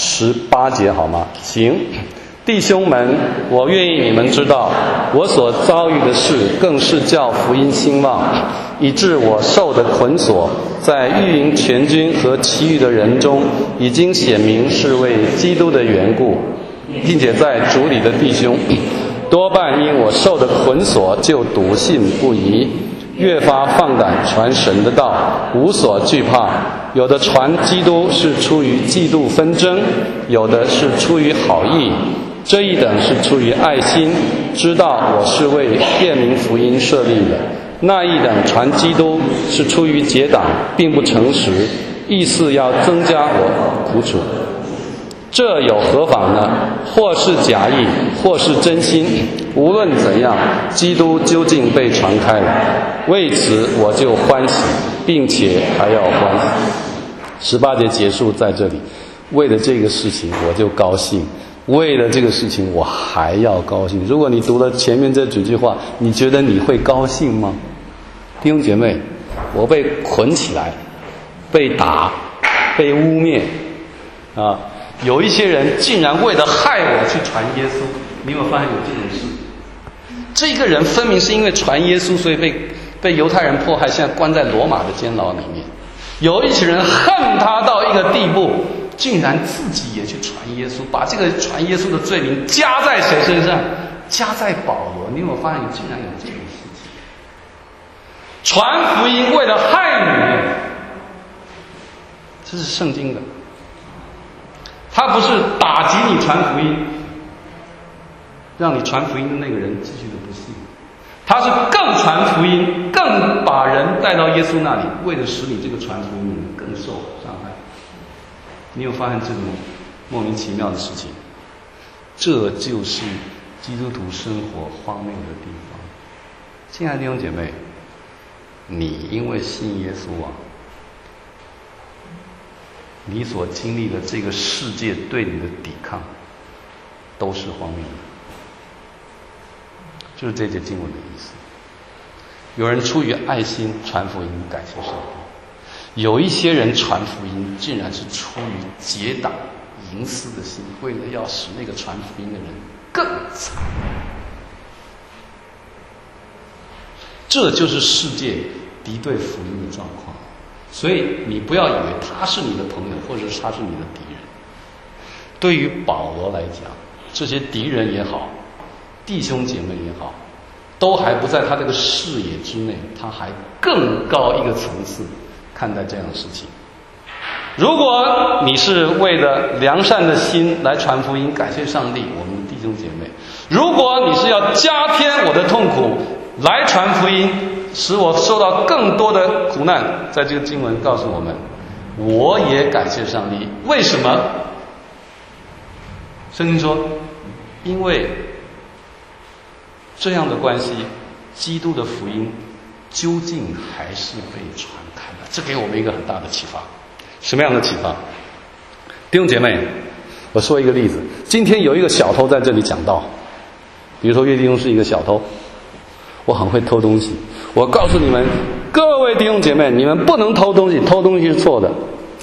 18节，好吗？行，弟兄们，我愿意你们知道，我所遭遇的事，更是叫福音兴旺，以致我受的捆锁，在御营全军和其余的人中，已经显明是为基督的缘故，并且在主里的弟兄，多半因我受的捆锁，就笃信不疑，越发放胆传神的道，无所惧怕。有的传基督是出于嫉妒纷争，有的是出于好意，这一等是出于爱心，知道我是为辨明福音设立的；那一等传基督是出于结党，并不诚实，意思要增加我苦楚。这有何妨呢？或是假意，或是真心，无论怎样，基督究竟被传开了，为此我就欢喜，并且还要欢喜。18节结束在这里，为了这个事情我就高兴，为了这个事情我还要高兴。如果你读了前面这几句话，你觉得你会高兴吗？弟兄姐妹，我被捆起来，被打，被污蔑啊！有一些人竟然为了害我去传耶稣，你有没有发现有这种事？这个人分明是因为传耶稣，所以被犹太人迫害，现在关在罗马的监牢里面。有一些人恨他到一个地步，竟然自己也去传耶稣，把这个传耶稣的罪名加在谁身上？加在保罗。你有没有发现竟然有这种事情？传福音为了害你，这是圣经的。他不是打击你传福音，让你传福音的那个人继续的不信，他是更传福音，更把人带到耶稣那里，为了使你这个传福音的人更受伤害。你有发现这种莫名其妙的事情？这就是基督徒生活荒谬的地方。亲爱的弟兄姐妹，你因为信耶稣啊，你所经历的这个世界对你的抵抗都是荒谬的，就是这节经文的意思。有人出于爱心传福音，感谢上帝；有一些人传福音竟然是出于结党营私的心，为了要使那个传福音的人更惨。这就是世界敌对福音的状况。所以你不要以为他是你的朋友，或者是他是你的敌人。对于保罗来讲，这些敌人也好，弟兄姐妹也好， 都还不在他这个视野之内，他还更高一个层次看待这样的事情。如果你是为了良善的心来传福音，感谢上帝，我们的弟兄姐妹；如果你是要加添我的痛苦来传福音，使我受到更多的苦难，在这个经文告诉我们，我也感谢上帝。为什么？圣经说，因为这样的关系，基督的福音究竟还是被传开了。这给我们一个很大的启发。什么样的启发？弟兄姐妹，我说一个例子。今天有一个小偷在这里讲道，比如说岳弟兄是一个小偷，我很会偷东西。我告诉你们，各位弟兄姐妹，你们不能偷东西，偷东西是错的。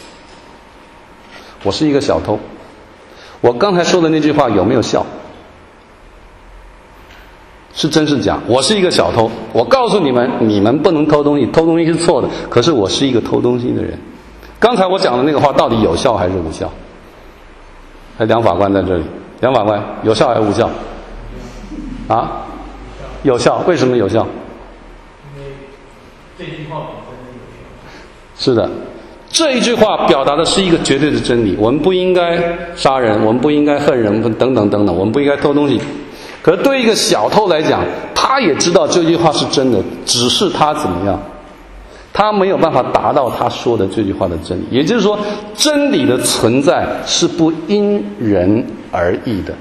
我是一个小偷，我刚才说的那句话有没有效？是真是假？我是一个小偷，我告诉你们，你们不能偷东西，偷东西是错的。可是我是一个偷东西的人。刚才我讲的那个话到底有效还是无效？梁法官在这里，梁法官，有效还是无效？啊？有效。为什么有效？ 因为这句话本身有效。 是的，这一句话表达的是一个绝对的真理。我们不应该杀人，我们不应该恨人，等等等等，我们不应该偷东西。可是对一个小偷来讲，他也知道这句话是真的，只是他怎么样？他没有办法达到他说的这句话的真理。也就是说，真理的存在是不因人而异的。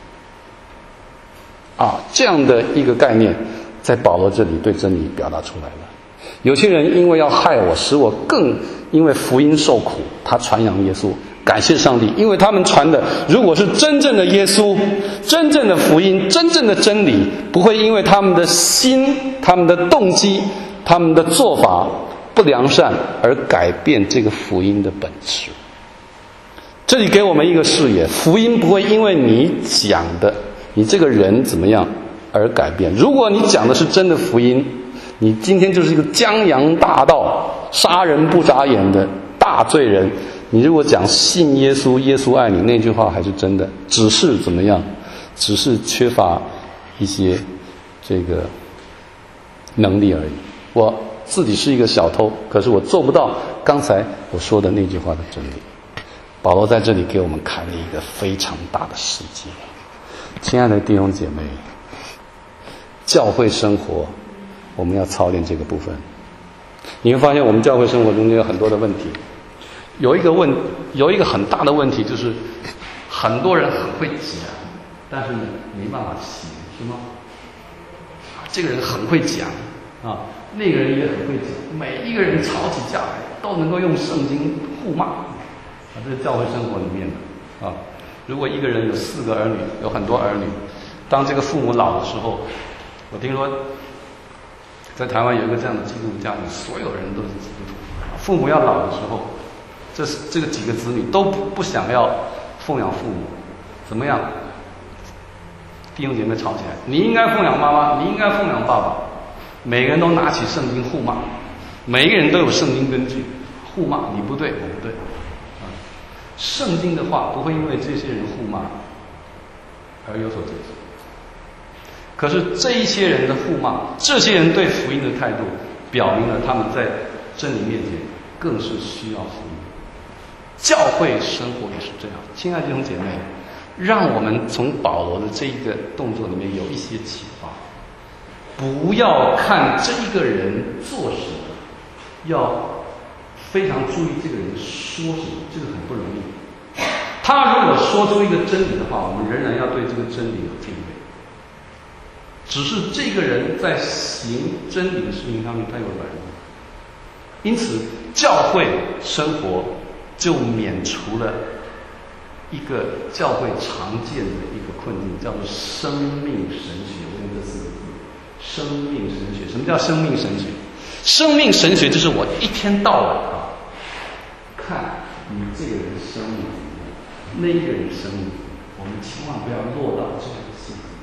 这样的一个概念，在保罗这里对真理表达出来了。有些人因为要害我，使我更因为福音受苦，他传扬耶稣，感谢上帝，因为他们传的如果是真正的耶稣，真正的福音，真正的真理，不会因为他们的心、他们的动机、他们的做法不良善而改变这个福音的本质。这里给我们一个视野，福音不会因为你讲的你这个人怎么样而改变。如果你讲的是真的福音，你今天就是一个江洋大盗，杀人不眨眼的大罪人，你如果讲信耶稣，耶稣爱你，那句话还是真的，只是怎么样？只是缺乏一些这个能力而已。我自己是一个小偷，可是我做不到刚才我说的那句话的真理。保罗在这里给我们开了一个非常大的世界。亲爱的弟兄姐妹，教会生活我们要操练这个部分。你会发现我们教会生活中间有很多的问题，有一个很大的问题，就是很多人很会讲，但是呢没办法行，是吗？这个人很会讲那个人也很会讲，每一个人吵起架来都能够用圣经互骂这是教会生活里面的如果一个人有4个儿女，有很多儿女，当这个父母老的时候，我听说在台湾有一个这样的基督徒家庭，所有人都是基督徒。父母要老的时候，这个几个子女都不想要奉养父母，怎么样？弟兄姐妹吵起来，你应该奉养妈妈，你应该奉养爸爸，每个人都拿起圣经互骂，每一个人都有圣经根据，互骂你不对，我不对。圣经的话不会因为这些人互骂而有所折损。可是这一些人的互骂，这些人对福音的态度，表明了他们在真理面前更是需要福音。教会生活也是这样。亲爱的弟兄姐妹，让我们从保罗的这一个动作里面有一些启发。不要看这一个人做什么，要非常注意这个人说什么，这个很不容易。他如果说出一个真理的话，我们仍然要对这个真理有敬畏。只是这个人在行真理的事情上面他有软弱，因此教会生活就免除了一个教会常见的一个困境，叫做生命神学。我用这4个字，生命神学。什么叫生命神学？生命神学就是我一天到晚看你这个人生命，那一个人生命，我们千万不要落到这个性质。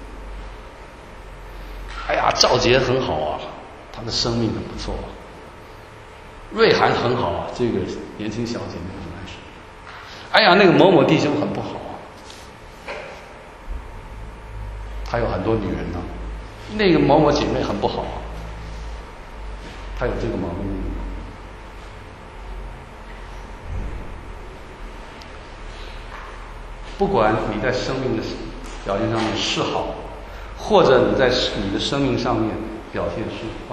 赵杰很好他的生命很不错瑞涵很好这个年轻小姐妹很爱说。那个某某弟兄很不好他有很多女人那个某某姐妹很不好啊，她有这个毛病。不管你在生命的表现上面是好，或者你在你的生命上面表现是坏，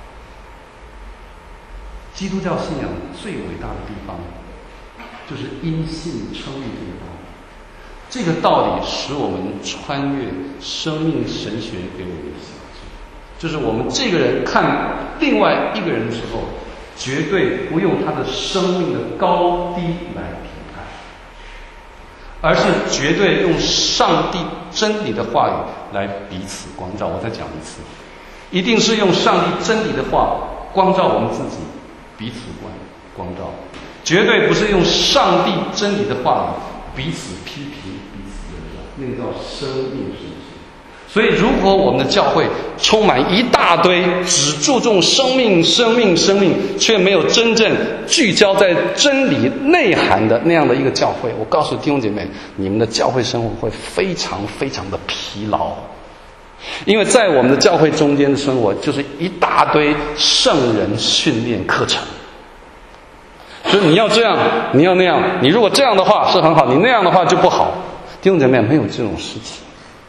基督教信仰最伟大的地方就是因信称义这个道理，使我们穿越生命神学给我们的限制，就是我们这个人看另外一个人的时候，绝对不用他的生命的高低来评判，而是绝对用上帝真理的话语来彼此光照。我再讲一次，一定是用上帝真理的话光照我们自己，彼此光照，绝对不是用上帝真理的话语彼此批评，彼此论断，那个叫生命神学。所以如果我们的教会充满一大堆只注重生命却没有真正聚焦在真理内涵的那样的一个教会，我告诉弟兄姐妹，你们的教会生活会非常非常的疲劳。因为在我们的教会中间的生活就是一大堆圣人训练课程，就是你要这样，你要那样，你如果这样的话是很好，你那样的话就不好。弟兄姐妹，没有这种事情。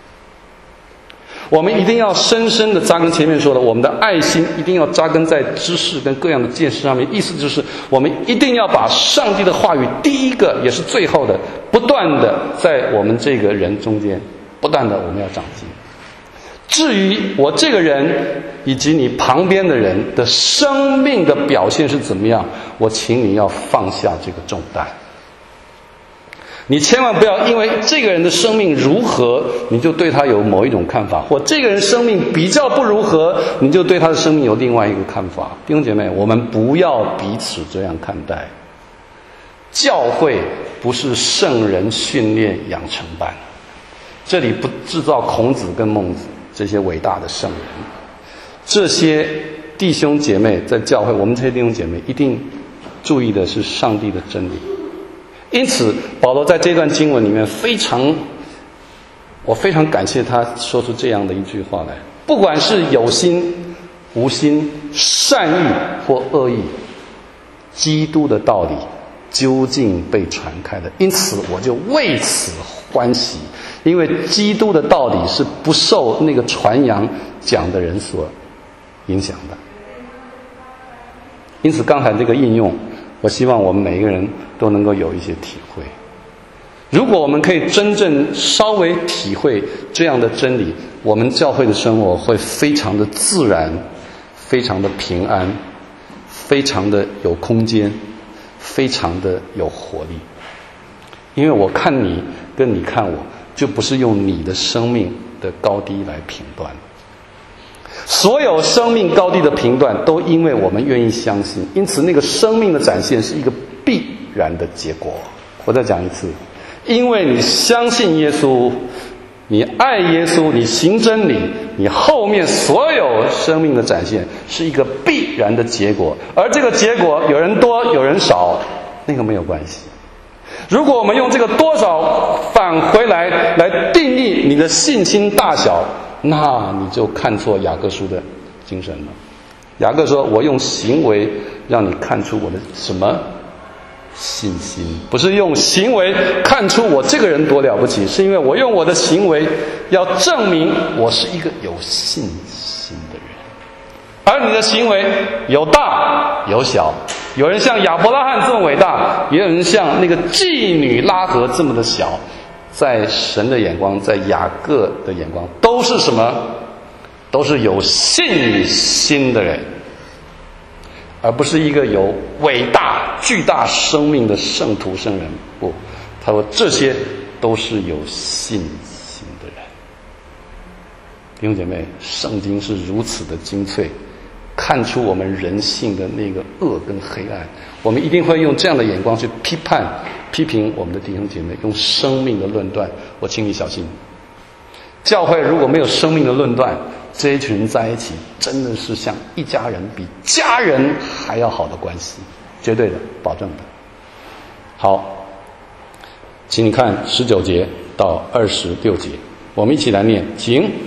我们一定要深深的扎根，前面说的，我们的爱心一定要扎根在知识跟各样的见识上面。意思就是我们一定要把上帝的话语第一个也是最后的不断的在我们这个人中间不断的我们要长进。至于我这个人以及你旁边的人的生命的表现是怎么样，我请你要放下这个重担。你千万不要因为这个人的生命如何，你就对他有某一种看法，或这个人生命比较不如何，你就对他的生命有另外一个看法。弟兄姐妹，我们不要彼此这样看待。教会不是圣人训练养成班，这里不制造孔子跟孟子这些伟大的圣人。这些弟兄姐妹在教会，我们这些弟兄姐妹一定注意的是上帝的真理。因此保罗在这段经文里面我非常感谢他说出这样的一句话来，不管是有心无心，善意或恶意，基督的道理究竟被传开了，因此我就为此欢喜，因为基督的道理是不受那个传扬讲的人所影响的。因此刚才这个应用，我希望我们每一个人都能够有一些体会。如果我们可以真正稍微体会这样的真理，我们教会的生活会非常的自然，非常的平安，非常的有空间，非常的有活力。因为我看你跟你看我，就不是用你的生命的高低来评断。所有生命高低的评断都因为我们愿意相信，因此那个生命的展现是一个必然的结果。我再讲一次，因为你相信耶稣，你爱耶稣，你行真理，你后面所有生命的展现是一个必然的结果。而这个结果有人多有人少，那个没有关系。如果我们用这个多少返回来定义你的信心大小，那你就看错雅各书的精神了。雅各说，我用行为让你看出我的什么信心，不是用行为看出我这个人多了不起，是因为我用我的行为要证明我是一个有信心的人。而你的行为有大有小，有人像亚伯拉罕这么伟大，也有人像那个妓女拉合这么的小，在神的眼光，在雅各的眼光，都是什么？都是有信心的人，而不是一个有伟大巨大生命的圣徒圣人。不，他说这些都是有信心的人。弟兄姐妹，圣经是如此的精粹，看出我们人性的那个恶跟黑暗，我们一定会用这样的眼光去批评我们的弟兄姐妹，用生命的论断。我请你小心，教会如果没有生命的论断，这一群人在一起真的是像一家人，比家人还要好的关系，绝对的，保证的。好，请你看19节到26节，我们一起来念，请。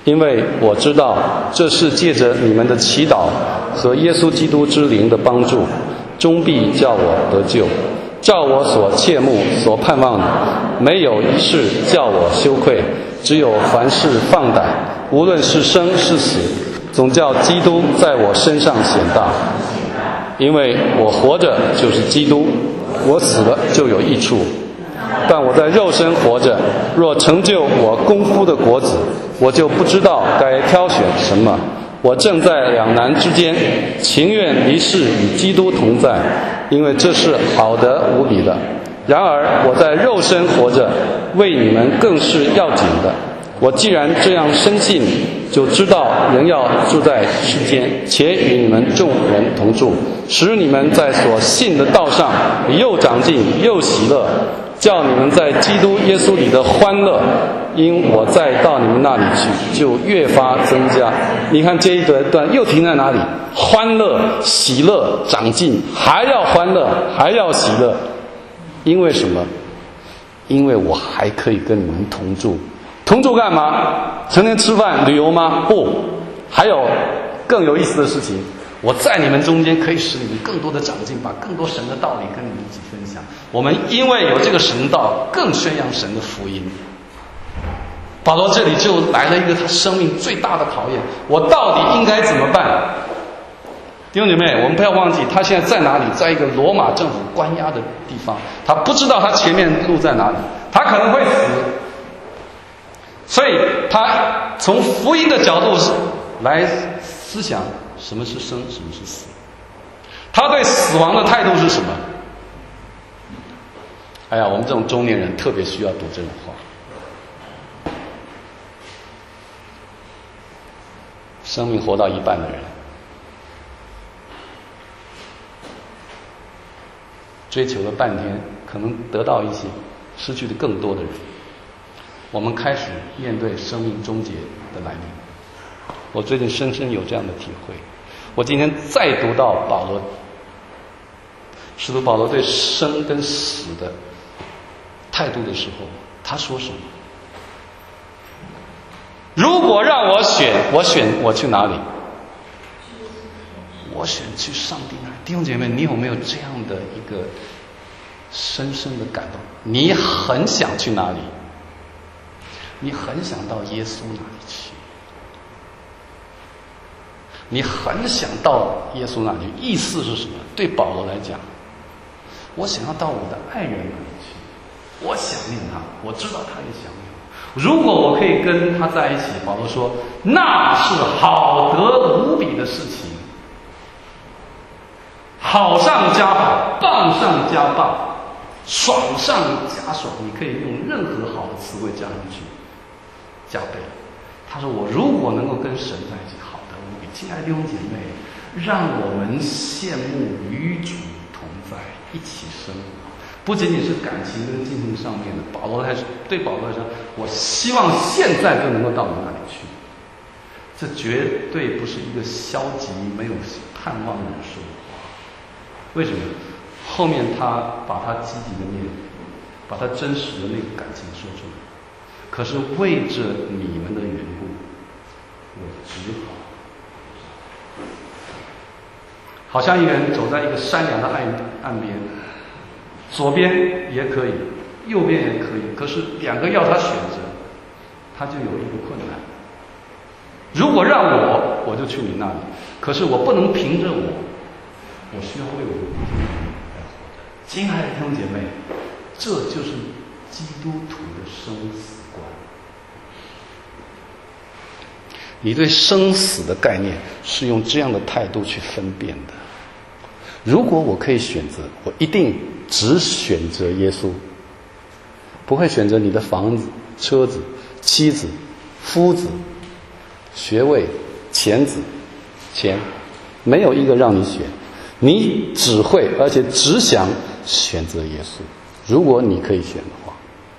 因为我知道这是借着你们的祈祷和耶稣基督之灵的帮助，终必叫我得救。照我所切慕所盼望的，没有一事叫我羞愧，只有凡事放胆，无论是生是死，总叫基督在我身上显大。因为我活着就是基督，我死了就有益处。但我在肉身活着，若成就我功夫的果子，我就不知道该挑选什么。我正在两难之间，情愿离世与基督同在，因为这是好得无比的。然而我在肉身活着，为你们更是要紧的。我既然这样深信，就知道人要住在世间，且与你们众人同住，使你们在所信的道上又长进又喜乐，叫你们在基督耶稣里的欢乐，因我再到你们那里去，就越发增加。你看这一段又停在哪里？欢乐、喜乐、长进，还要欢乐，还要喜乐。因为什么？因为我还可以跟你们同住。同住干嘛？成天吃饭旅游吗？不，还有更有意思的事情。我在你们中间可以使你们更多的长进，把更多神的道理跟你们一起分享。我们因为有这个神道，更宣扬神的福音。保罗这里就来了一个他生命最大的考验，我到底应该怎么办？弟兄姐妹，我们不要忘记他现在在哪里，在一个罗马政府关押的地方，他不知道他前面路在哪里，他可能会死。所以他从福音的角度来思想什么是生，什么是死。他对死亡的态度是什么？哎呀，我们这种中年人特别需要读这种话。生命活到一半的人，追求了半天，可能得到一些，失去的更多的人，我们开始面对生命终结的来临。我最近深深有这样的体会。我今天再读到保罗，使徒保罗对生跟死的态度的时候，他说什么？如果让我选，我去哪里？我选去上帝那里。弟兄姐妹，你有没有这样的一个深深的感动？你很想去哪里？你很想到耶稣那里去，你很想到耶稣那里。意思是什么？对保罗来讲，我想要到我的爱人那里去，我想念他，我知道他也想念我。如果我可以跟他在一起，保罗说，那是好得无比的事情，好上加好，棒上加棒，爽上加爽。你可以用任何好的词汇加上去，加倍。他说，我如果能够跟神在一起，好得无比。亲爱的弟兄姐妹，让我们羡慕与主同在，一起生活。不仅仅是感情跟精神上面的，对保罗来说，我希望现在就能够到你那里去。这绝对不是一个消极没有盼望的人说的话。为什么？后面他把他积极的面，把他真实的那个感情说出来。可是为着你们的缘故，我只好像一个人走在一个山崖的岸边，左边也可以，右边也可以，可是两个要他选择，他就有一个困难。如果让我就去你那里，可是我不能凭着我需要为我的弟兄来活着。亲爱的弟兄姐妹，这就是基督徒的生死观。你对生死的概念是用这样的态度去分辨的。如果我可以选择，我一定只选择耶稣，不会选择你的房子、车子、妻子、夫子、学位、钱，没有一个让你选，你只会而且只想选择耶稣。如果你可以选的话，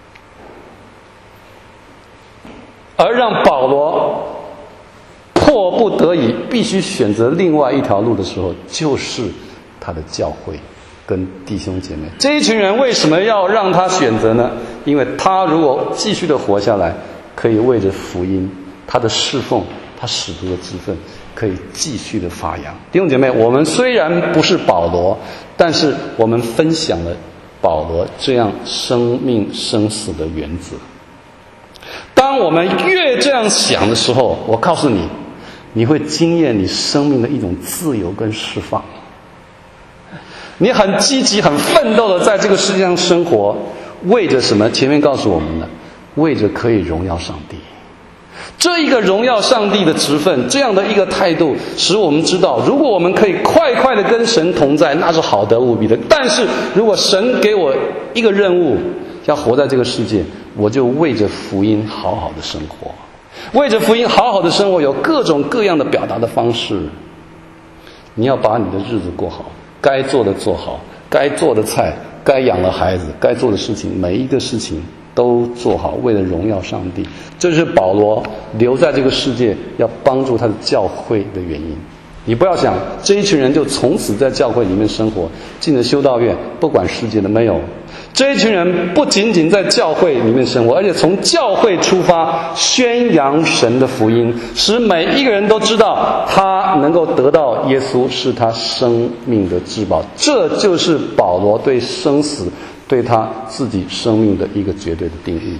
而让保罗迫不得已必须选择另外一条路的时候，就是他的教会跟弟兄姐妹。这一群人为什么要让他选择呢？因为他如果继续的活下来，可以为着福音他的侍奉，他使徒的职分可以继续的发扬。弟兄姐妹，我们虽然不是保罗，但是我们分享了保罗这样生命生死的原则。当我们越这样想的时候，我告诉你，你会经验你生命的一种自由跟释放。你很积极很奋斗的在这个世界上生活，为着什么？前面告诉我们的，为着可以荣耀上帝。这一个荣耀上帝的职分，这样的一个态度，使我们知道，如果我们可以快快的跟神同在，那是好得无比的。但是如果神给我一个任务，要活在这个世界，我就为着福音好好的生活。为着福音好好的生活，有各种各样的表达的方式。你要把你的日子过好，该做的做好，该做的菜，该养的孩子，该做的事情，每一个事情都做好，为了荣耀上帝。这是保罗留在这个世界要帮助他的教会的原因。你不要想这一群人就从此在教会里面生活，进了修道院不管世界的，没有。这一群人不仅仅在教会里面生活，而且从教会出发宣扬神的福音，使每一个人都知道他能够得到耶稣是他生命的至宝。这就是保罗对生死，对他自己生命的一个绝对的定义。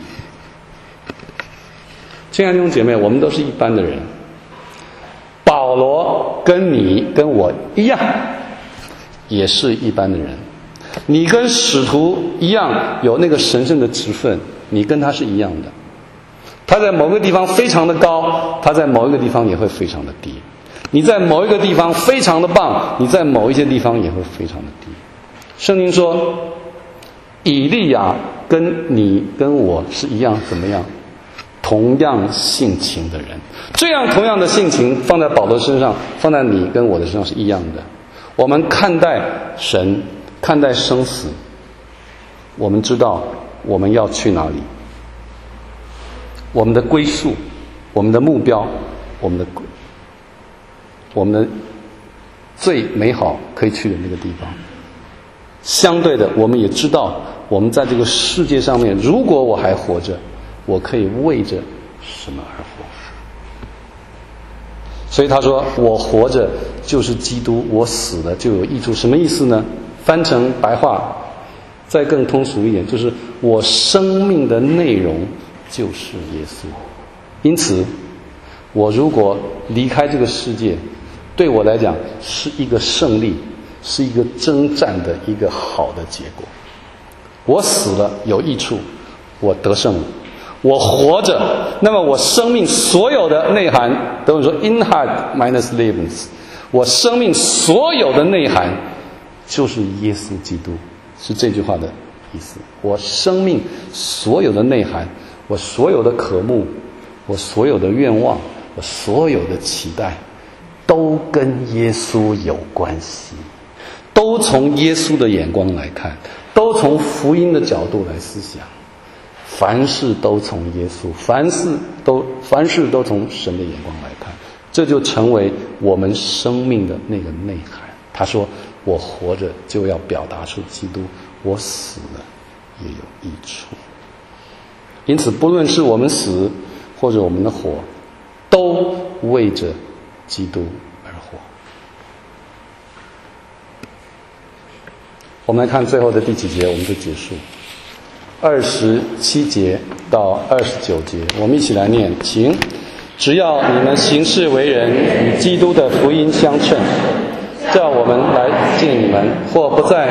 亲爱的弟兄姐妹，我们都是一般的人，保罗跟你跟我一样，也是一般的人。你跟使徒一样有那个神圣的职分，你跟他是一样的。他在某个地方非常的高，他在某一个地方也会非常的低。你在某一个地方非常的棒，你在某一些地方也会非常的低。圣经说，以利亚跟你跟我是一样，怎么样？同样性情的人。这样同样的性情放在保罗身上，放在你跟我的身上是一样的。我们看待神，看待生死，我们知道我们要去哪里，我们的归宿，我们的目标，我们的最美好可以去的那个地方。相对的，我们也知道我们在这个世界上面，如果我还活着，我可以为着什么而活。所以他说，我活着就是基督，我死了就有益处。什么意思呢？翻成白话再更通俗一点，就是我生命的内容就是耶稣。因此我如果离开这个世界，对我来讲是一个胜利，是一个征战的一个好的结果。我死了有益处，我得胜了。我活着，那么我生命所有的内涵，等于说 Inhalt meines Lebens， 我生命所有的内涵就是耶稣基督，是这句话的意思。我生命所有的内涵，我所有的渴慕，我所有的愿望，我所有的期待，都跟耶稣有关系，都从耶稣的眼光来看，都从福音的角度来思想。凡事都从耶稣，凡事都从神的眼光来看，这就成为我们生命的那个内涵。他说，我活着就要表达出基督，我死了也有益处。因此不论是我们死或者我们的活，都为着基督而活。我们来看最后的第几节，我们就结束。27节到29节，我们一起来念，请。只要你们行事为人与基督的福音相称，叫我们来见你们，或不在